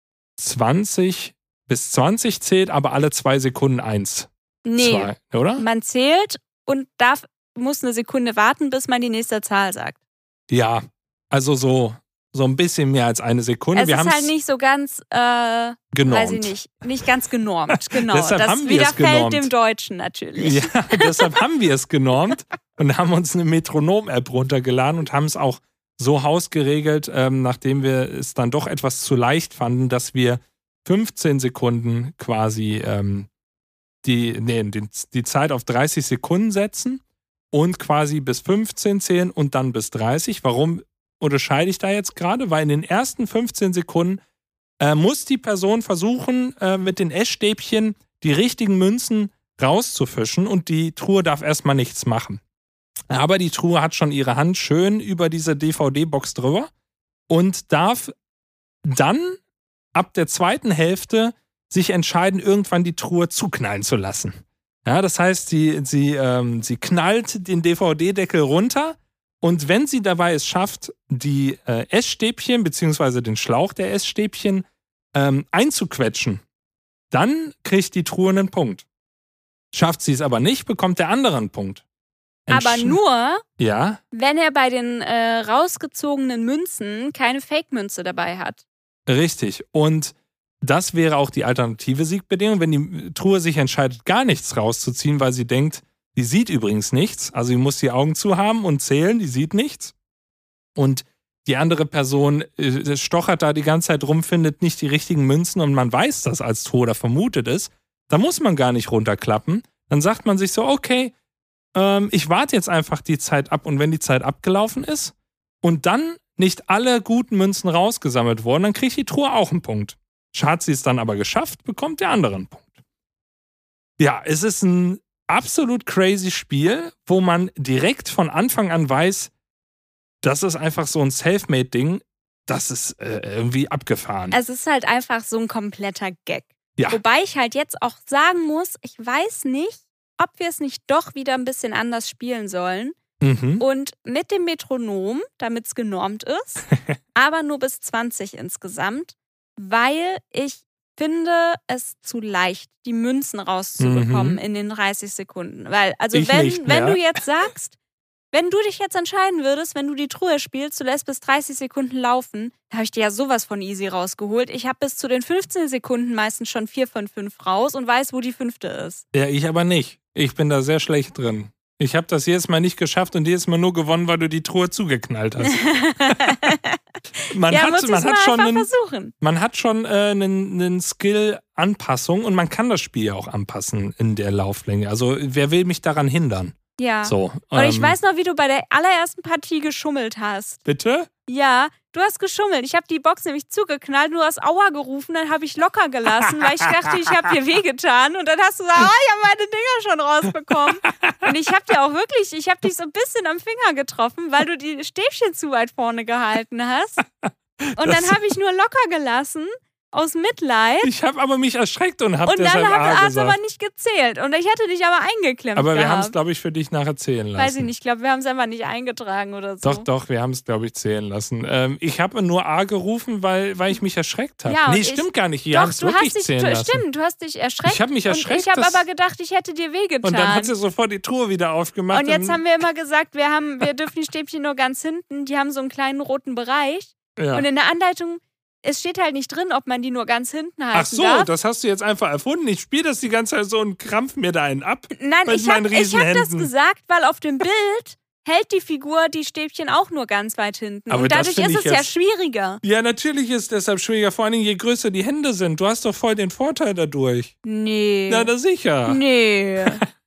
zwanzig bis zwanzig zählt, aber alle zwei Sekunden eins. Nee, Zwei, oder? man zählt und darf, muss eine Sekunde warten, bis man die nächste Zahl sagt. Ja, also so, so ein bisschen mehr als eine Sekunde. Es Wir ist haben's halt nicht so ganz, äh, genormt. weiß ich nicht, nicht ganz genormt. Genau, Deshalb das haben wir es widerfällt genormt. dem Deutschen natürlich. Ja, deshalb haben wir es genormt und haben uns eine Metronom-App runtergeladen und haben es auch so hausgeregelt, ähm, nachdem wir es dann doch etwas zu leicht fanden, dass wir fünfzehn Sekunden quasi ähm, die, nee, die, die Zeit auf dreißig Sekunden setzen und quasi bis fünfzehn zählen und dann bis dreißig. Warum unterscheide ich da jetzt gerade? Weil in den ersten fünfzehn Sekunden äh, muss die Person versuchen, äh, mit den Essstäbchen die richtigen Münzen rauszufischen und die Truhe darf erstmal nichts machen. Aber die Truhe hat schon ihre Hand schön über diese D V D-Box drüber und darf dann ab der zweiten Hälfte sich entscheiden, irgendwann die Truhe zuknallen zu lassen. Ja, das heißt, sie, sie, ähm, sie knallt den D V D-Deckel runter Und wenn sie dabei es schafft, die äh, Essstäbchen beziehungsweise den Schlauch der Essstäbchen ähm, einzuquetschen, dann kriegt die Truhe einen Punkt. Schafft sie es aber nicht, bekommt der andere einen Punkt. Entsch- Aber nur, ja? wenn er bei den äh, rausgezogenen Münzen keine Fake-Münze dabei hat. Richtig. Und das wäre auch die alternative Siegbedingung, wenn die Truhe sich entscheidet, gar nichts rauszuziehen, weil sie denkt, die sieht übrigens nichts. Also sie muss die Augen zu haben und zählen, die sieht nichts. Und die andere Person äh, stochert da die ganze Zeit rum, findet nicht die richtigen Münzen und man weiß das als Truhe oder vermutet es. Da muss man gar nicht runterklappen. Dann sagt man sich so, okay, ähm, ich warte jetzt einfach die Zeit ab und wenn die Zeit abgelaufen ist und dann nicht alle guten Münzen rausgesammelt wurden, dann kriegt die Truhe auch einen Punkt. Hat sie es dann aber geschafft, bekommt der andere einen Punkt. Ja, es ist ein absolut crazy Spiel, wo man direkt von Anfang an weiß, das ist einfach so ein Selfmade-Ding, das ist äh, irgendwie abgefahren. Es ist halt einfach so ein kompletter Gag. Ja. Wobei ich halt jetzt auch sagen muss, ich weiß nicht, ob wir es nicht doch wieder ein bisschen anders spielen sollen. Mhm. Und mit dem Metronom, damit es genormt ist, aber nur bis zwanzig insgesamt, weil ich finde es zu leicht, die Münzen rauszubekommen Mhm. in den dreißig Sekunden. Weil, also Ich wenn, nicht wenn mehr. du jetzt sagst, wenn du dich jetzt entscheiden würdest, wenn du die Truhe spielst, du lässt bis dreißig Sekunden laufen, da habe ich dir ja sowas von easy rausgeholt. Ich habe bis zu den fünfzehn Sekunden meistens schon vier von fünf raus und weiß, wo die fünfte ist. Ja, ich aber nicht. Ich bin da sehr schlecht drin. Ich habe das jedes Mal nicht geschafft und jedes Mal nur gewonnen, weil du die Truhe zugeknallt hast. Man ja, hat, muss ich man mal hat schon einfach einen, versuchen. man hat schon äh, einen, einen Skill-Anpassung und man kann das Spiel ja auch anpassen in der Lauflänge. Also wer will mich daran hindern? Ja. So, Und ich ähm, weiß noch, wie du bei der allerersten Partie geschummelt hast. Bitte? Ja, du hast geschummelt. Ich habe die Box nämlich zugeknallt, du hast Aua gerufen, dann habe ich locker gelassen, weil ich dachte, ich habe dir wehgetan. Und dann hast du gesagt, oh, ich habe meine Dinger schon rausbekommen. Und ich habe dir auch wirklich, ich habe dich so ein bisschen am Finger getroffen, weil du die Stäbchen zu weit vorne gehalten hast. Und Das- dann habe ich nur locker gelassen, aus Mitleid. Ich habe aber mich erschreckt und habe Und dann deshalb A hat es gesagt. aber nicht gezählt. Und ich hätte dich aber eingeklemmt Aber wir gehabt. haben es, glaube ich, für dich nachher zählen lassen. Weiß ich nicht, ich glaube, wir haben es einfach nicht eingetragen oder so. Doch, doch, wir haben es, glaube ich, zählen lassen. Ähm, ich habe nur A gerufen, weil, weil ich mich erschreckt habe. Ja, und nee, ich- stimmt gar nicht. Wir haben Doch, es du wirklich hast dich, zählen du, lassen. stimmt, du hast dich erschreckt. Ich habe mich erschreckt, Und ich habe dass- aber gedacht, ich hätte dir wehgetan. Und dann hat sie sofort die Truhe wieder aufgemacht. Und jetzt haben wir immer gesagt, wir, haben, wir dürfen die Stäbchen nur ganz hinten. Die haben so einen kleinen roten Bereich. ja. Und in der Anleitung, es steht halt nicht drin, ob man die nur ganz hinten halten Ach so, darf. das hast du jetzt einfach erfunden. Ich spiele das die ganze Zeit so und krampf mir da einen ab. Nein, mit ich habe meinen hab das Riesenhänden. gesagt, weil auf dem Bild hält die Figur die Stäbchen auch nur ganz weit hinten. Aber Und das dadurch find ist ich es ja jetzt- schwieriger. Ja, natürlich ist es deshalb schwieriger, vor allen Dingen je größer die Hände sind. Du hast doch voll den Vorteil dadurch. Nee. Na, na sicher. Nee.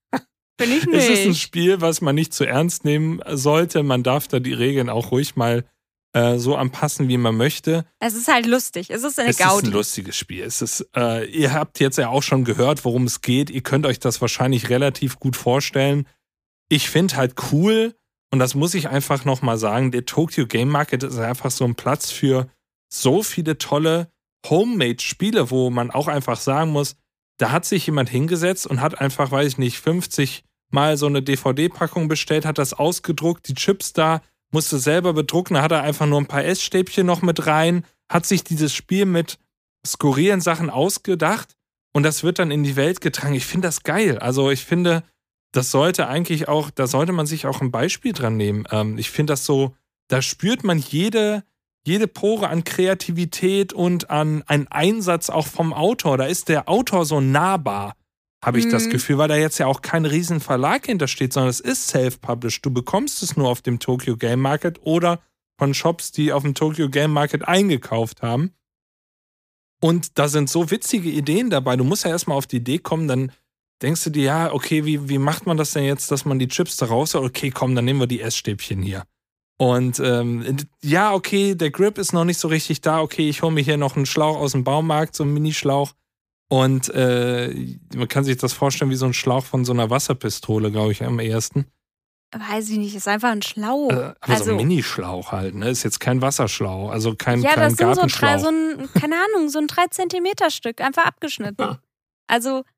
Bin ich nicht. Es ist ein Spiel, was man nicht zu ernst nehmen sollte. Man darf da die Regeln auch ruhig mal äh, so anpassen, wie man möchte. Es ist halt lustig. Es ist eine Es Gaudi. ist ein lustiges Spiel. Es ist, äh, ihr habt jetzt ja auch schon gehört, worum es geht. Ihr könnt euch das wahrscheinlich relativ gut vorstellen. Ich finde halt cool, und das muss ich einfach nochmal sagen, der Tokyo Game Market ist einfach so ein Platz für so viele tolle Homemade-Spiele, wo man auch einfach sagen muss, da hat sich jemand hingesetzt und hat einfach, weiß ich nicht, fünfzig Mal so eine D V D-Packung bestellt, hat das ausgedruckt, die Chips da, musste selber bedrucken, da hat er einfach nur ein paar Essstäbchen noch mit rein, hat sich dieses Spiel mit skurrilen Sachen ausgedacht und das wird dann in die Welt getragen. Ich finde das geil. Also ich finde, das sollte eigentlich auch, da sollte man sich auch ein Beispiel dran nehmen. Ähm, ich finde das so, da spürt man jede, jede Pore an Kreativität und an einen Einsatz auch vom Autor. Da ist der Autor so nahbar, habe ich Mhm. das Gefühl, weil da jetzt ja auch kein riesen Verlag hintersteht, sondern es ist self-published. Du bekommst es nur auf dem Tokyo Game Market oder von Shops, die auf dem Tokyo Game Market eingekauft haben. Und da sind so witzige Ideen dabei. Du musst ja erstmal auf die Idee kommen, dann denkst du dir, ja, okay, wie, wie macht man das denn jetzt, dass man die Chips da raus hat? Okay, komm, dann nehmen wir die Essstäbchen hier. Und ähm, ja, okay, der Grip ist noch nicht so richtig da. Okay, ich hole mir hier noch einen Schlauch aus dem Baumarkt, so einen Minischlauch. Und äh, man kann sich das vorstellen wie so ein Schlauch von so einer Wasserpistole, glaube ich, am ehesten. Weiß ich nicht, ist einfach ein Schlauch. Äh, aber also, so ein Minischlauch halt, ne? Ist jetzt kein Wasserschlauch, also kein, ja, kein das sind so, Gartenschlauch. drei, so ein, keine Ahnung, so ein drei Zentimeter Stück, einfach abgeschnitten. Ja. Also, ich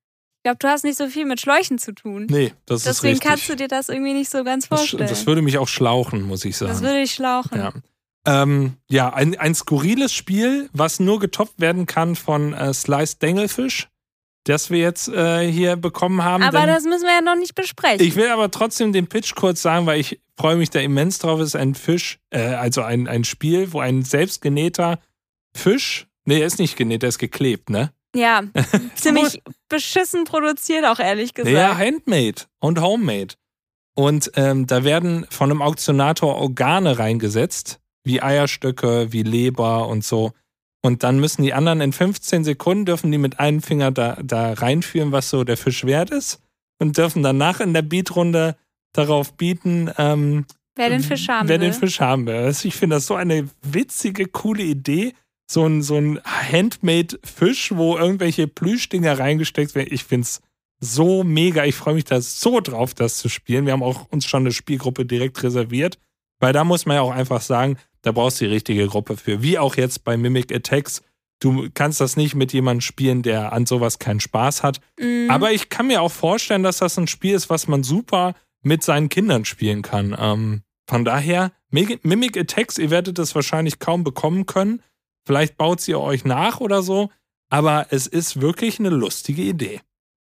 glaube, du hast nicht so viel mit Schläuchen zu tun. Nee, das ist Deswegen richtig. kannst du dir das irgendwie nicht so ganz vorstellen. Das, das würde mich auch schlauchen, muss ich sagen. Das würde dich schlauchen. Ja, ähm, ja ein, ein skurriles Spiel, was nur getoppt werden kann von äh, Sliced Dengelfish, das wir jetzt äh, hier bekommen haben. Aber das müssen wir ja noch nicht besprechen. Ich will aber trotzdem den Pitch kurz sagen, weil ich freue mich da immens drauf. Es ist ein Fisch, äh, also ein, ein Spiel, wo ein selbstgenähter Fisch, nee, er ist nicht genäht, er ist geklebt, ne? Ja, ziemlich beschissen produziert auch, ehrlich gesagt. Ja, handmade und homemade. Und ähm, da werden von einem Auktionator Organe reingesetzt, wie Eierstöcke, wie Leber und so. Und dann müssen die anderen in fünfzehn Sekunden, dürfen die mit einem Finger da, da reinführen, was so der Fisch wert ist. Und dürfen danach in der Beatrunde darauf bieten, ähm, wer den Fisch haben wer will. den Fisch haben will. Also ich finde das so eine witzige, coole Idee. So ein, so ein Handmade-Fisch, wo irgendwelche Plüschdinger reingesteckt werden. Ich finde es so mega. Ich freue mich da so drauf, das zu spielen. Wir haben auch uns schon eine Spielgruppe direkt reserviert, weil da muss man ja auch einfach sagen, da brauchst du die richtige Gruppe für. Wie auch jetzt bei Mimic Attacks. Du kannst das nicht mit jemandem spielen, der an sowas keinen Spaß hat. Mhm. Aber ich kann mir auch vorstellen, dass das ein Spiel ist, was man super mit seinen Kindern spielen kann. Ähm, von daher, Mimic Attacks, ihr werdet es wahrscheinlich kaum bekommen können. Vielleicht baut sie euch nach oder so, aber es ist wirklich eine lustige Idee.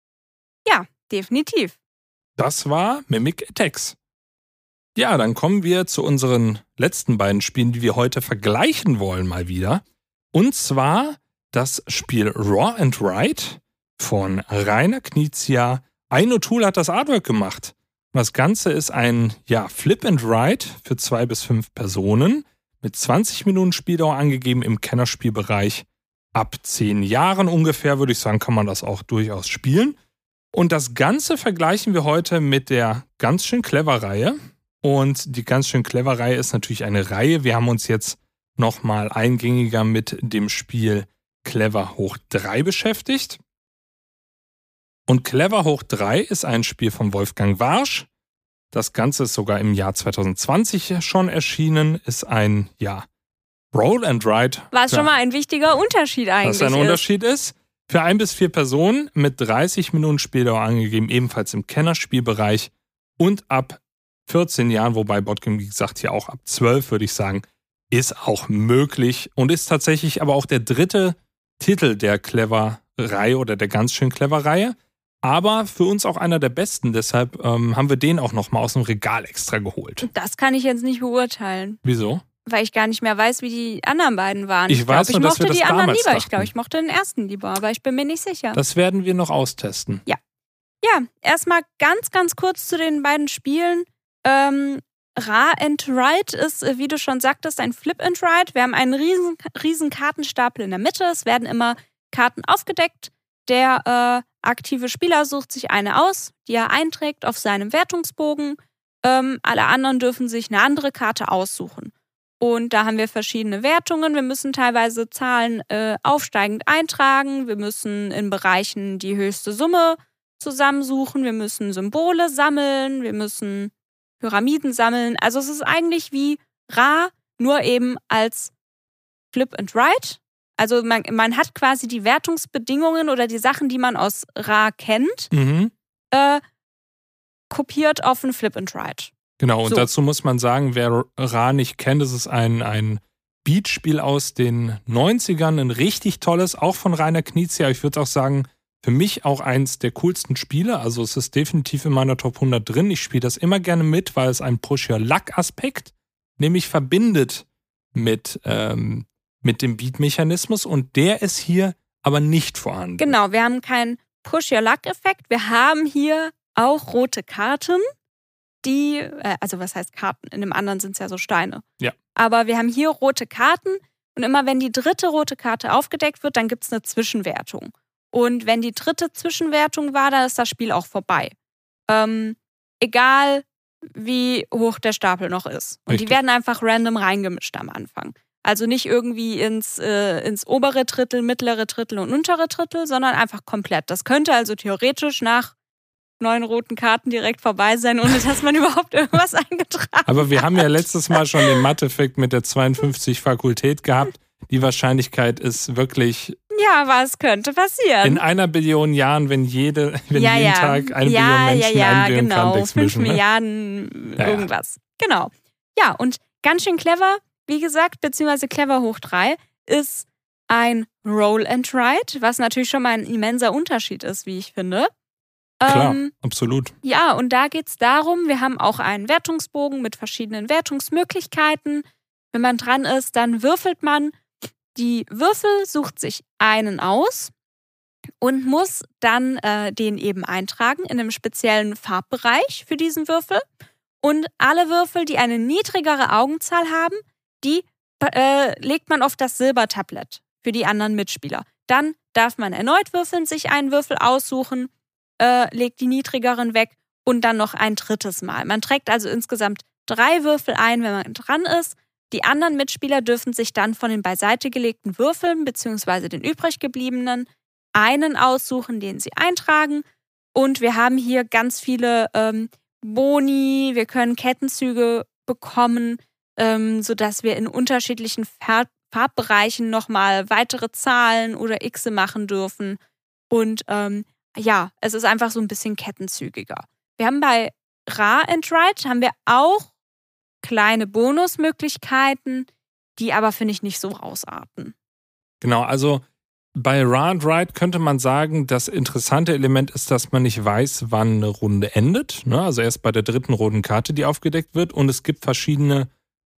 Ja, definitiv. Das war Mimic Attacks. Ja, dann kommen wir zu unseren letzten beiden Spielen, die wir heute vergleichen wollen mal wieder. Und zwar das Spiel Raw and Ride von Rainer Knizia. Aino Tool hat das Artwork gemacht. Das Ganze ist ein ja, Flip and Ride für zwei bis fünf Personen. Mit zwanzig Minuten Spieldauer angegeben im Kennerspielbereich. Ab zehn Jahren ungefähr, würde ich sagen, kann man das auch durchaus spielen. Und das Ganze vergleichen wir heute mit der Ganz schön clever Reihe. Und die Ganz schön clever Reihe ist natürlich eine Reihe. Wir haben uns jetzt nochmal eingängiger mit dem Spiel Clever hoch drei beschäftigt. Und Clever hoch drei ist ein Spiel von Wolfgang Warsch. Das Ganze ist sogar im Jahr zwanzig zwanzig schon erschienen, ist ein, ja, Roll and Ride. Was schon mal ein wichtiger Unterschied eigentlich ist. Was ein ist. Unterschied ist. Für ein bis vier Personen mit dreißig Minuten Spieldauer angegeben, ebenfalls im Kennerspielbereich und ab vierzehn Jahren, wobei Boardgame Geek sagt hier auch ab zwölf, würde ich sagen, ist auch möglich und ist tatsächlich aber auch der dritte Titel der Clever-Reihe oder der ganz schön Clever-Reihe. Aber für uns auch einer der besten, deshalb ähm, haben wir den auch nochmal aus dem Regal extra geholt. Das kann ich jetzt nicht beurteilen. Wieso? Weil ich gar nicht mehr weiß, wie die anderen beiden waren. Ich, ich weiß glaub, nur, ich dass wir mochte das die anderen damals lieber. dachten. Ich glaube, ich mochte den ersten lieber, aber ich bin mir nicht sicher. Das werden wir noch austesten. Ja. Ja, erstmal ganz, ganz kurz zu den beiden Spielen. Ähm, Raw and Ride ist, wie du schon sagtest, ein Flip and Ride. Wir haben einen riesen, riesen Kartenstapel in der Mitte. Es werden immer Karten aufgedeckt. Der äh, aktive Spieler sucht sich eine aus, die er einträgt auf seinem Wertungsbogen. Ähm, alle anderen dürfen sich eine andere Karte aussuchen. Und da haben wir verschiedene Wertungen. Wir müssen teilweise Zahlen äh, aufsteigend eintragen. Wir müssen in Bereichen die höchste Summe zusammensuchen. Wir müssen Symbole sammeln. Wir müssen Pyramiden sammeln. Also es ist eigentlich wie Ra, nur eben als Flip and Ride. Also man, man hat quasi die Wertungsbedingungen oder die Sachen, die man aus Ra kennt, Mhm. äh, kopiert auf ein Flip and Ride. Genau, und So. dazu muss man sagen, wer Ra nicht kennt, das ist ein, ein Beatspiel aus den neunzigern, ein richtig tolles, auch von Rainer Knizia. Ich würde auch sagen, für mich auch eins der coolsten Spiele. Also es ist definitiv in meiner Top hundert drin. Ich spiele das immer gerne mit, weil es einen Push-Your-Luck-Aspekt nämlich verbindet mit, ähm, mit dem Beat-Mechanismus und der ist hier aber nicht vorhanden. Genau, wir haben keinen Push-Your-Luck-Effekt. Wir haben hier auch rote Karten, die, äh, also was heißt Karten? In dem anderen sind es ja so Steine. Ja. Aber wir haben hier rote Karten und immer wenn die dritte rote Karte aufgedeckt wird, dann gibt es eine Zwischenwertung. Und wenn die dritte Zwischenwertung war, dann ist das Spiel auch vorbei. Ähm, egal, wie hoch der Stapel noch ist. Und Richtig. die werden einfach random reingemischt am Anfang. Also nicht irgendwie ins, äh, ins obere Drittel, mittlere Drittel und untere Drittel, sondern einfach komplett. Das könnte also theoretisch nach neun roten Karten direkt vorbei sein, ohne dass man überhaupt irgendwas eingetragen hat. Aber wir haben ja letztes Mal schon den Matheffekt mit der zweiundfünfzig Fakultät gehabt. Die Wahrscheinlichkeit ist wirklich Ja, was könnte passieren? In einer Billion Jahren, wenn, jede, wenn ja, jeden ja. Tag eine ja, Billion Menschen ja, ja, einen genau. Biocontext Fünf mischen. Ne? Milliarden Ja, irgendwas. Ja. Genau. Ja, und ganz schön clever, wie gesagt, beziehungsweise clever hoch drei, ist ein Roll and Write, was natürlich schon mal ein immenser Unterschied ist, wie ich finde. Klar, ähm, absolut. Ja, und da geht es darum, wir haben auch einen Wertungsbogen mit verschiedenen Wertungsmöglichkeiten. Wenn man dran ist, dann würfelt man. Die Würfel sucht sich einen aus und muss dann äh, den eben eintragen in einem speziellen Farbbereich für diesen Würfel. Und alle Würfel, die eine niedrigere Augenzahl haben, die äh, legt man auf das Silbertablett für die anderen Mitspieler. Dann darf man erneut würfeln, sich einen Würfel aussuchen, äh, legt die niedrigeren weg und dann noch ein drittes Mal. Man trägt also insgesamt drei Würfel ein, wenn man dran ist. Die anderen Mitspieler dürfen sich dann von den beiseite gelegten Würfeln bzw. den übrig gebliebenen einen aussuchen, den sie eintragen. Und wir haben hier ganz viele ähm, Boni, wir können Kettenzüge bekommen, ähm, sodass wir in unterschiedlichen Farb- Farbbereichen nochmal weitere Zahlen oder Xe machen dürfen. Und ähm, ja, es ist einfach so ein bisschen kettenzügiger. Wir haben bei Ra and Write haben wir auch kleine Bonusmöglichkeiten, die aber, finde ich, nicht so ausarten. Genau, also bei Ra and Write könnte man sagen, das interessante Element ist, dass man nicht weiß, wann eine Runde endet. Ne? Also erst bei der dritten roten Karte, die aufgedeckt wird. Und es gibt verschiedene,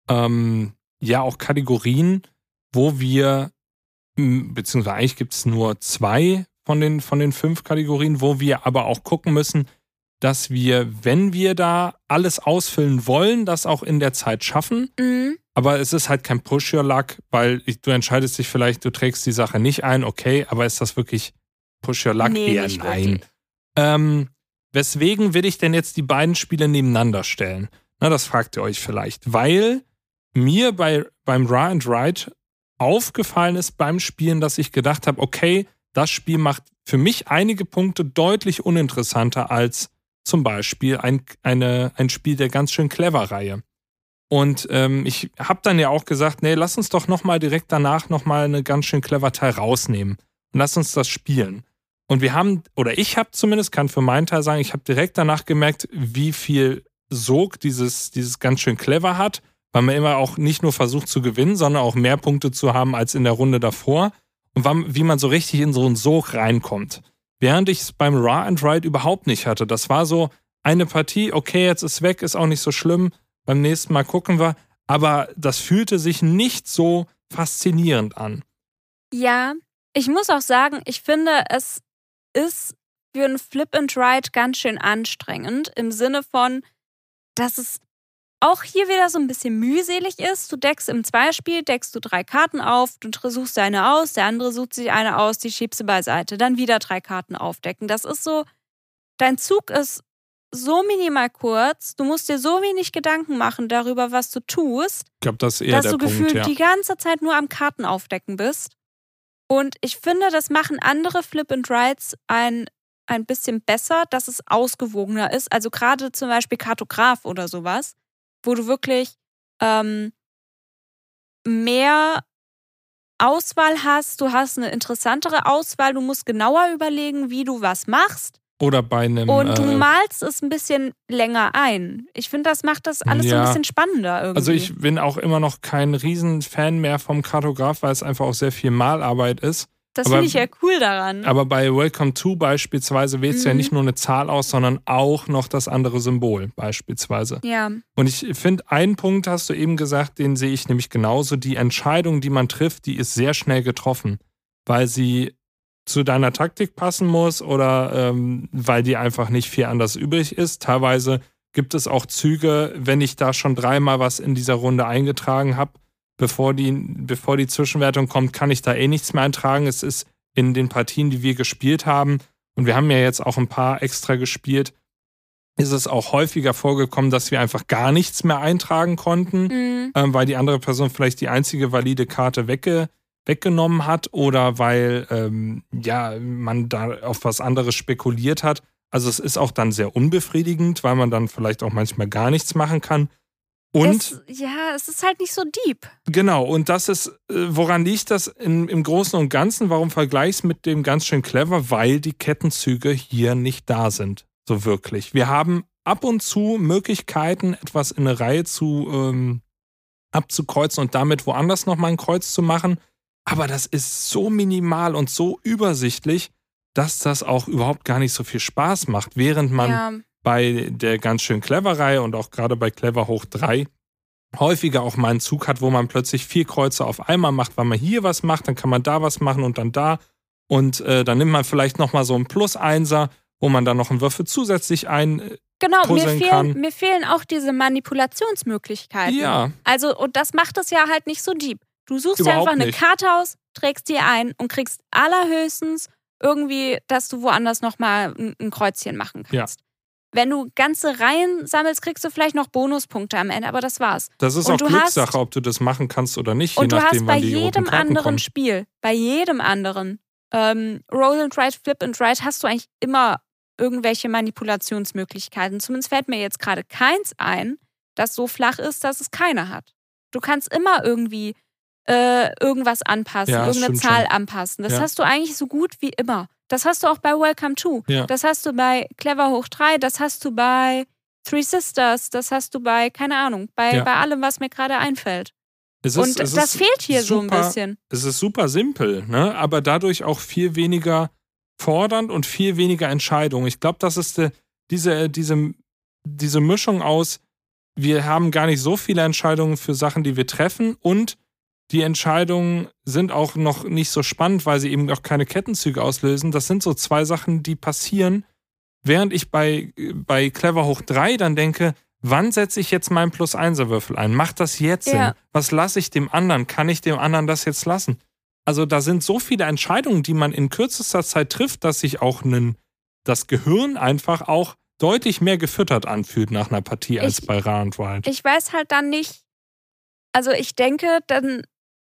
ähm, ja auch Kategorien, wo wir, beziehungsweise eigentlich gibt es nur zwei von den, von den fünf Kategorien, wo wir aber auch gucken müssen, dass wir, wenn wir da alles ausfüllen wollen, das auch in der Zeit schaffen. Mhm. Aber es ist halt kein Push Your Luck, weil ich, du entscheidest dich vielleicht, du trägst die Sache nicht ein, okay, aber ist das wirklich Push Your Luck? Nee, Eher nicht nein. Ähm, weswegen will ich denn jetzt die beiden Spiele nebeneinander stellen? Na, das fragt ihr euch vielleicht. Weil mir bei, beim Ra and Write aufgefallen ist beim Spielen, dass ich gedacht habe, okay, das Spiel macht für mich einige Punkte deutlich uninteressanter als zum Beispiel ein, eine, ein Spiel der ganz schön Clever-Reihe. Und ähm, ich habe dann ja auch gesagt, nee, lass uns doch nochmal direkt danach nochmal eine ganz schön clever Teil rausnehmen und lass uns das spielen. Und wir haben, oder ich habe zumindest, kann für meinen Teil sagen, ich habe direkt danach gemerkt, wie viel Sog dieses, dieses ganz schön clever hat, weil man immer auch nicht nur versucht zu gewinnen, sondern auch mehr Punkte zu haben als in der Runde davor und wie man so richtig in so einen Sog reinkommt. Während ich es beim Ra and Write überhaupt nicht hatte. Das war so eine Partie, okay, jetzt ist weg, ist auch nicht so schlimm, beim nächsten Mal gucken wir. Aber das fühlte sich nicht so faszinierend an. Ja, ich muss auch sagen, ich finde, es ist für ein Flip and Write ganz schön anstrengend, im Sinne von, dass es auch hier wieder so ein bisschen mühselig ist. Du deckst im Zweispiel, deckst du drei Karten auf, du suchst eine aus, der andere sucht sich eine aus, die schiebst du beiseite, dann wieder drei Karten aufdecken. Das ist so, dein Zug ist so minimal kurz, du musst dir so wenig Gedanken machen darüber, was du tust, ich glaube, das ist eher dass der du Punkt, gefühlt ja. die ganze Zeit nur am Kartenaufdecken bist. Und ich finde, das machen andere Flip and Writes ein, ein bisschen besser, dass es ausgewogener ist. Also gerade zum Beispiel Kartograf oder sowas, wo du wirklich ähm, mehr Auswahl hast, du hast eine interessantere Auswahl, du musst genauer überlegen, wie du was machst. Oder bei einem... Und du äh, malst es ein bisschen länger ein. Ich finde, das macht das alles so ein Ja. bisschen spannender irgendwie. Also ich bin auch immer noch kein Riesenfan mehr vom Kartograf, weil es einfach auch sehr viel Malarbeit ist. das aber- finde ich ja cool daran. Aber bei Welcome to beispielsweise wählst du ja Mhm. nicht nur eine Zahl aus, sondern auch noch das andere Symbol beispielsweise. Ja, Und ich finde, einen Punkt hast du eben gesagt, den sehe ich nämlich genauso. Die Entscheidung, die man trifft, die ist sehr schnell getroffen, weil sie zu deiner Taktik passen muss oder ähm, weil die einfach nicht viel anders übrig ist. Teilweise gibt es auch Züge, wenn ich da schon dreimal was in dieser Runde eingetragen habe, bevor die, bevor die Zwischenwertung kommt, kann ich da eh nichts mehr eintragen. Es ist in den Partien, die wir gespielt haben, und wir haben ja jetzt auch ein paar extra gespielt, ist es auch häufiger vorgekommen, dass wir einfach gar nichts mehr eintragen konnten, mhm. ähm, weil die andere Person vielleicht die einzige valide Karte wegge weggenommen hat oder weil ähm, ja, man da auf was anderes spekuliert hat. Also es ist auch dann sehr unbefriedigend, weil man dann vielleicht auch manchmal gar nichts machen kann. Und es, ja, es ist halt nicht so deep. Genau, und das ist, äh, woran liegt das in, im Großen und Ganzen? Warum vergleichst mit dem ganz schön clever? Weil die Kettenzüge hier nicht da sind, so wirklich. Wir haben ab und zu Möglichkeiten, etwas in eine Reihe zu ähm, abzukreuzen und damit woanders nochmal ein Kreuz zu machen. Aber das ist so minimal und so übersichtlich, dass das auch überhaupt gar nicht so viel Spaß macht, während man Ja. bei der ganz schön Clever-Reihe und auch gerade bei Clever hoch drei häufiger auch mal einen Zug hat, wo man plötzlich vier Kreuze auf einmal macht, weil man hier was macht, dann kann man da was machen und dann da. Und äh, dann nimmt man vielleicht nochmal so einen Plus-Einser, wo man dann noch einen Würfel zusätzlich ein Genau, mir puzzeln kann. fehlen, mir fehlen auch diese Manipulationsmöglichkeiten. Ja. Also, und das macht es ja halt nicht so deep. Du suchst dir Überhaupt einfach eine nicht. Karte aus, trägst die ein und kriegst allerhöchstens irgendwie, dass du woanders nochmal ein, ein Kreuzchen machen kannst. Ja. Wenn du ganze Reihen sammelst, kriegst du vielleicht noch Bonuspunkte am Ende, aber das war's. Das ist Und auch du Glückssache, hast- ob du das machen kannst oder nicht, je Und du nachdem, hast bei wann die roten jedem Karten anderen kommen. Spiel, bei jedem anderen, ähm, Roll and Write, Flip and Write, hast du eigentlich immer irgendwelche Manipulationsmöglichkeiten. Zumindest fällt mir jetzt gerade keins ein, das so flach ist, dass es keine hat. Du kannst immer irgendwie äh, irgendwas anpassen, Ja, das irgendeine stimmt Zahl schon. anpassen. Das Ja. hast du eigentlich so gut wie immer. Das hast du auch bei Welcome to. Ja. Das hast du bei Clever hoch drei, das hast du bei Three Sisters, das hast du bei, keine Ahnung, bei, Ja. bei allem, was mir gerade einfällt. Es ist, Und es das ist fehlt hier so ein super, bisschen. Es ist super simpel, ne? Aber dadurch auch viel weniger fordernd und viel weniger Entscheidungen. Ich glaube, das ist de, diese, diese, diese Mischung aus, wir haben gar nicht so viele Entscheidungen für Sachen, die wir treffen, und die Entscheidungen sind auch noch nicht so spannend, weil sie eben auch keine Kettenzüge auslösen. Das sind so zwei Sachen, die passieren, während ich bei, bei Clever hoch drei dann denke, wann setze ich jetzt meinen Plus-Einser-Würfel ein? Macht das jetzt Ja. Sinn? Was lasse ich dem anderen? Kann ich dem anderen das jetzt lassen? Also da sind so viele Entscheidungen, die man in kürzester Zeit trifft, dass sich auch nen, das Gehirn einfach auch deutlich mehr gefüttert anfühlt nach einer Partie als Ich- bei Ra und Wild. Ich weiß halt dann nicht, also ich denke, dann,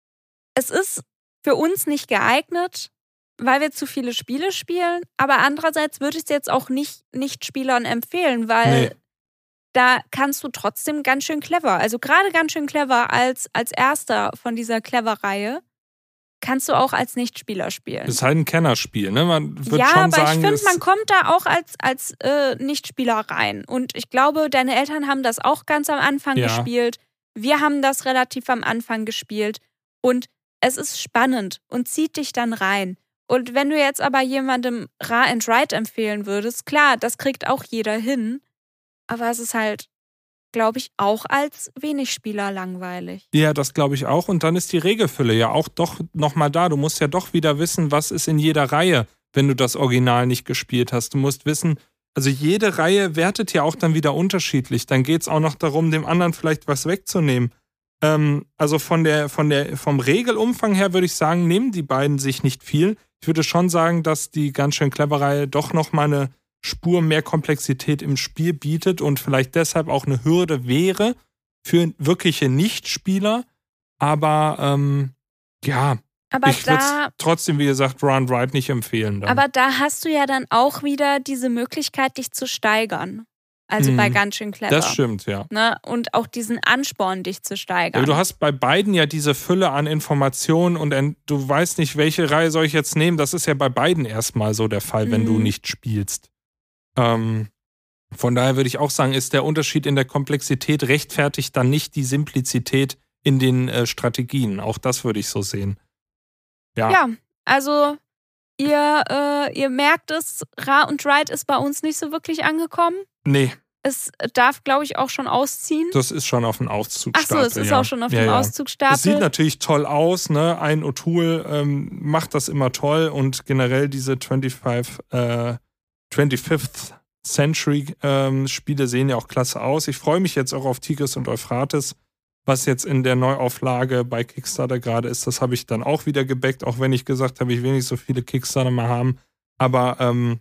es ist für uns nicht geeignet, weil wir zu viele Spiele spielen, aber andererseits würde ich es jetzt auch nicht Nicht-Spielern empfehlen, weil Nee. da kannst du trotzdem ganz schön clever, also gerade ganz schön clever als, als erster von dieser Clever-Reihe, kannst du auch als Nichtspieler spielen. Das ist halt ein Kennerspiel, ne? Man würde Ja, schon aber sagen, ich finde, es- man kommt da auch als, als äh, Nichtspieler rein. Und ich glaube, deine Eltern haben das auch ganz am Anfang Ja. gespielt. Wir haben das relativ am Anfang gespielt. Und es ist spannend und zieht dich dann rein. Und wenn du jetzt aber jemandem Ra and Write empfehlen würdest, klar, das kriegt auch jeder hin. Aber es ist halt, glaube ich, auch als Wenigspieler langweilig. Ja, das glaube ich auch. Und dann ist die Regelfülle ja auch doch nochmal da. Du musst ja doch wieder wissen, was ist in jeder Reihe, wenn du das Original nicht gespielt hast. Du musst wissen, also jede Reihe wertet ja auch dann wieder unterschiedlich. Dann geht es auch noch darum, dem anderen vielleicht was wegzunehmen. Ähm, also von der, von der, vom Regelumfang her würde ich sagen, nehmen die beiden sich nicht viel. Ich würde schon sagen, dass die ganz schön clever Reihe doch nochmal eine Spur mehr Komplexität im Spiel bietet und vielleicht deshalb auch eine Hürde wäre für wirkliche Nichtspieler. Aber ähm, ja, Aber ich würde da. es trotzdem, wie gesagt, Run Ride nicht empfehlen. Dann. Aber da hast du ja dann auch wieder diese Möglichkeit, dich zu steigern. Also Mhm. bei ganz schön clever. Das stimmt, ja. Ne? Und auch diesen Ansporn, dich zu steigern. Aber du hast bei beiden ja diese Fülle an Informationen und en- du weißt nicht, welche Reihe soll ich jetzt nehmen. Das ist ja bei beiden erstmal so der Fall, wenn Mhm. du nicht spielst. Ähm, von daher würde ich auch sagen, ist der Unterschied in der Komplexität rechtfertigt dann nicht die Simplizität in den äh, Strategien. Auch das würde ich so sehen. Ja. Ja, also ihr, äh, ihr merkt es, Ra und Write ist bei uns nicht so wirklich angekommen. Nee, Es darf, glaube ich, auch schon ausziehen. das ist schon auf dem Ach Aufzugsstapel. so, es ist ja. auch schon auf ja, dem ja. Auszugsstapel. Es sieht natürlich toll aus, ne? Ein O'Toole ähm, macht das immer toll und generell diese fünfundzwanzig, äh, twenty-fifth Century ähm, Spiele sehen ja auch klasse aus. Ich freue mich jetzt auch auf Tigris und Euphrates, was jetzt in der Neuauflage bei Kickstarter gerade ist. Das habe ich dann auch wieder gebackt, auch wenn ich gesagt habe, ich will nicht so viele Kickstarter mehr haben. Aber ähm,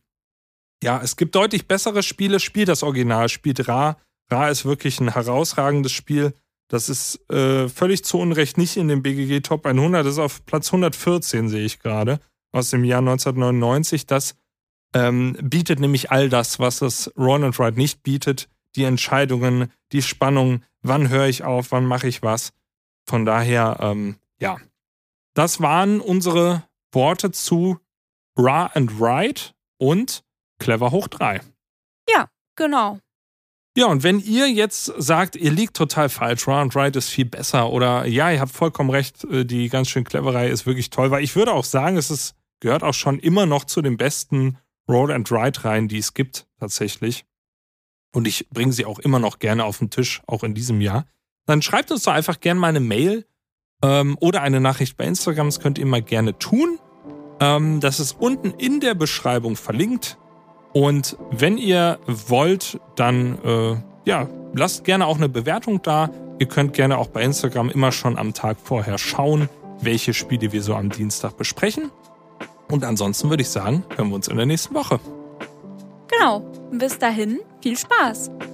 ja, es gibt deutlich bessere Spiele. Spiel das Original, spielt Ra. Ra ist wirklich ein herausragendes Spiel. Das ist äh, völlig zu Unrecht nicht in dem B G G Top hundert. Das ist auf Platz hundertvierzehn, sehe ich gerade, aus dem Jahr neunzehnhundertneunundneunzig. Das ähm, bietet nämlich all das, was das Run and Write nicht bietet. die Entscheidungen, die Spannung, wann höre ich auf, wann mache ich was. Von daher, ähm, ja, das waren unsere Worte zu Raw and Right und Clever hoch drei. Ja, genau. Ja, und wenn ihr jetzt sagt, ihr liegt total falsch, Raw and Right ist viel besser oder ja, ihr habt vollkommen recht, die ganz schön Cleverei ist wirklich toll, weil ich würde auch sagen, es ist, gehört auch schon immer noch zu den besten Raw and Right Reihen, die es gibt, tatsächlich. Und ich bringe sie auch immer noch gerne auf den Tisch, auch in diesem Jahr. Dann schreibt uns doch einfach gerne mal eine Mail ähm, oder eine Nachricht bei Instagram, das könnt ihr mal gerne tun. Ähm, das ist unten in der Beschreibung verlinkt. Und wenn ihr wollt, dann äh, ja, lasst gerne auch eine Bewertung da. Ihr könnt gerne auch bei Instagram immer schon am Tag vorher schauen, welche Spiele wir so am Dienstag besprechen. Und ansonsten würde ich sagen, hören wir uns in der nächsten Woche. Genau. Bis dahin, viel Spaß.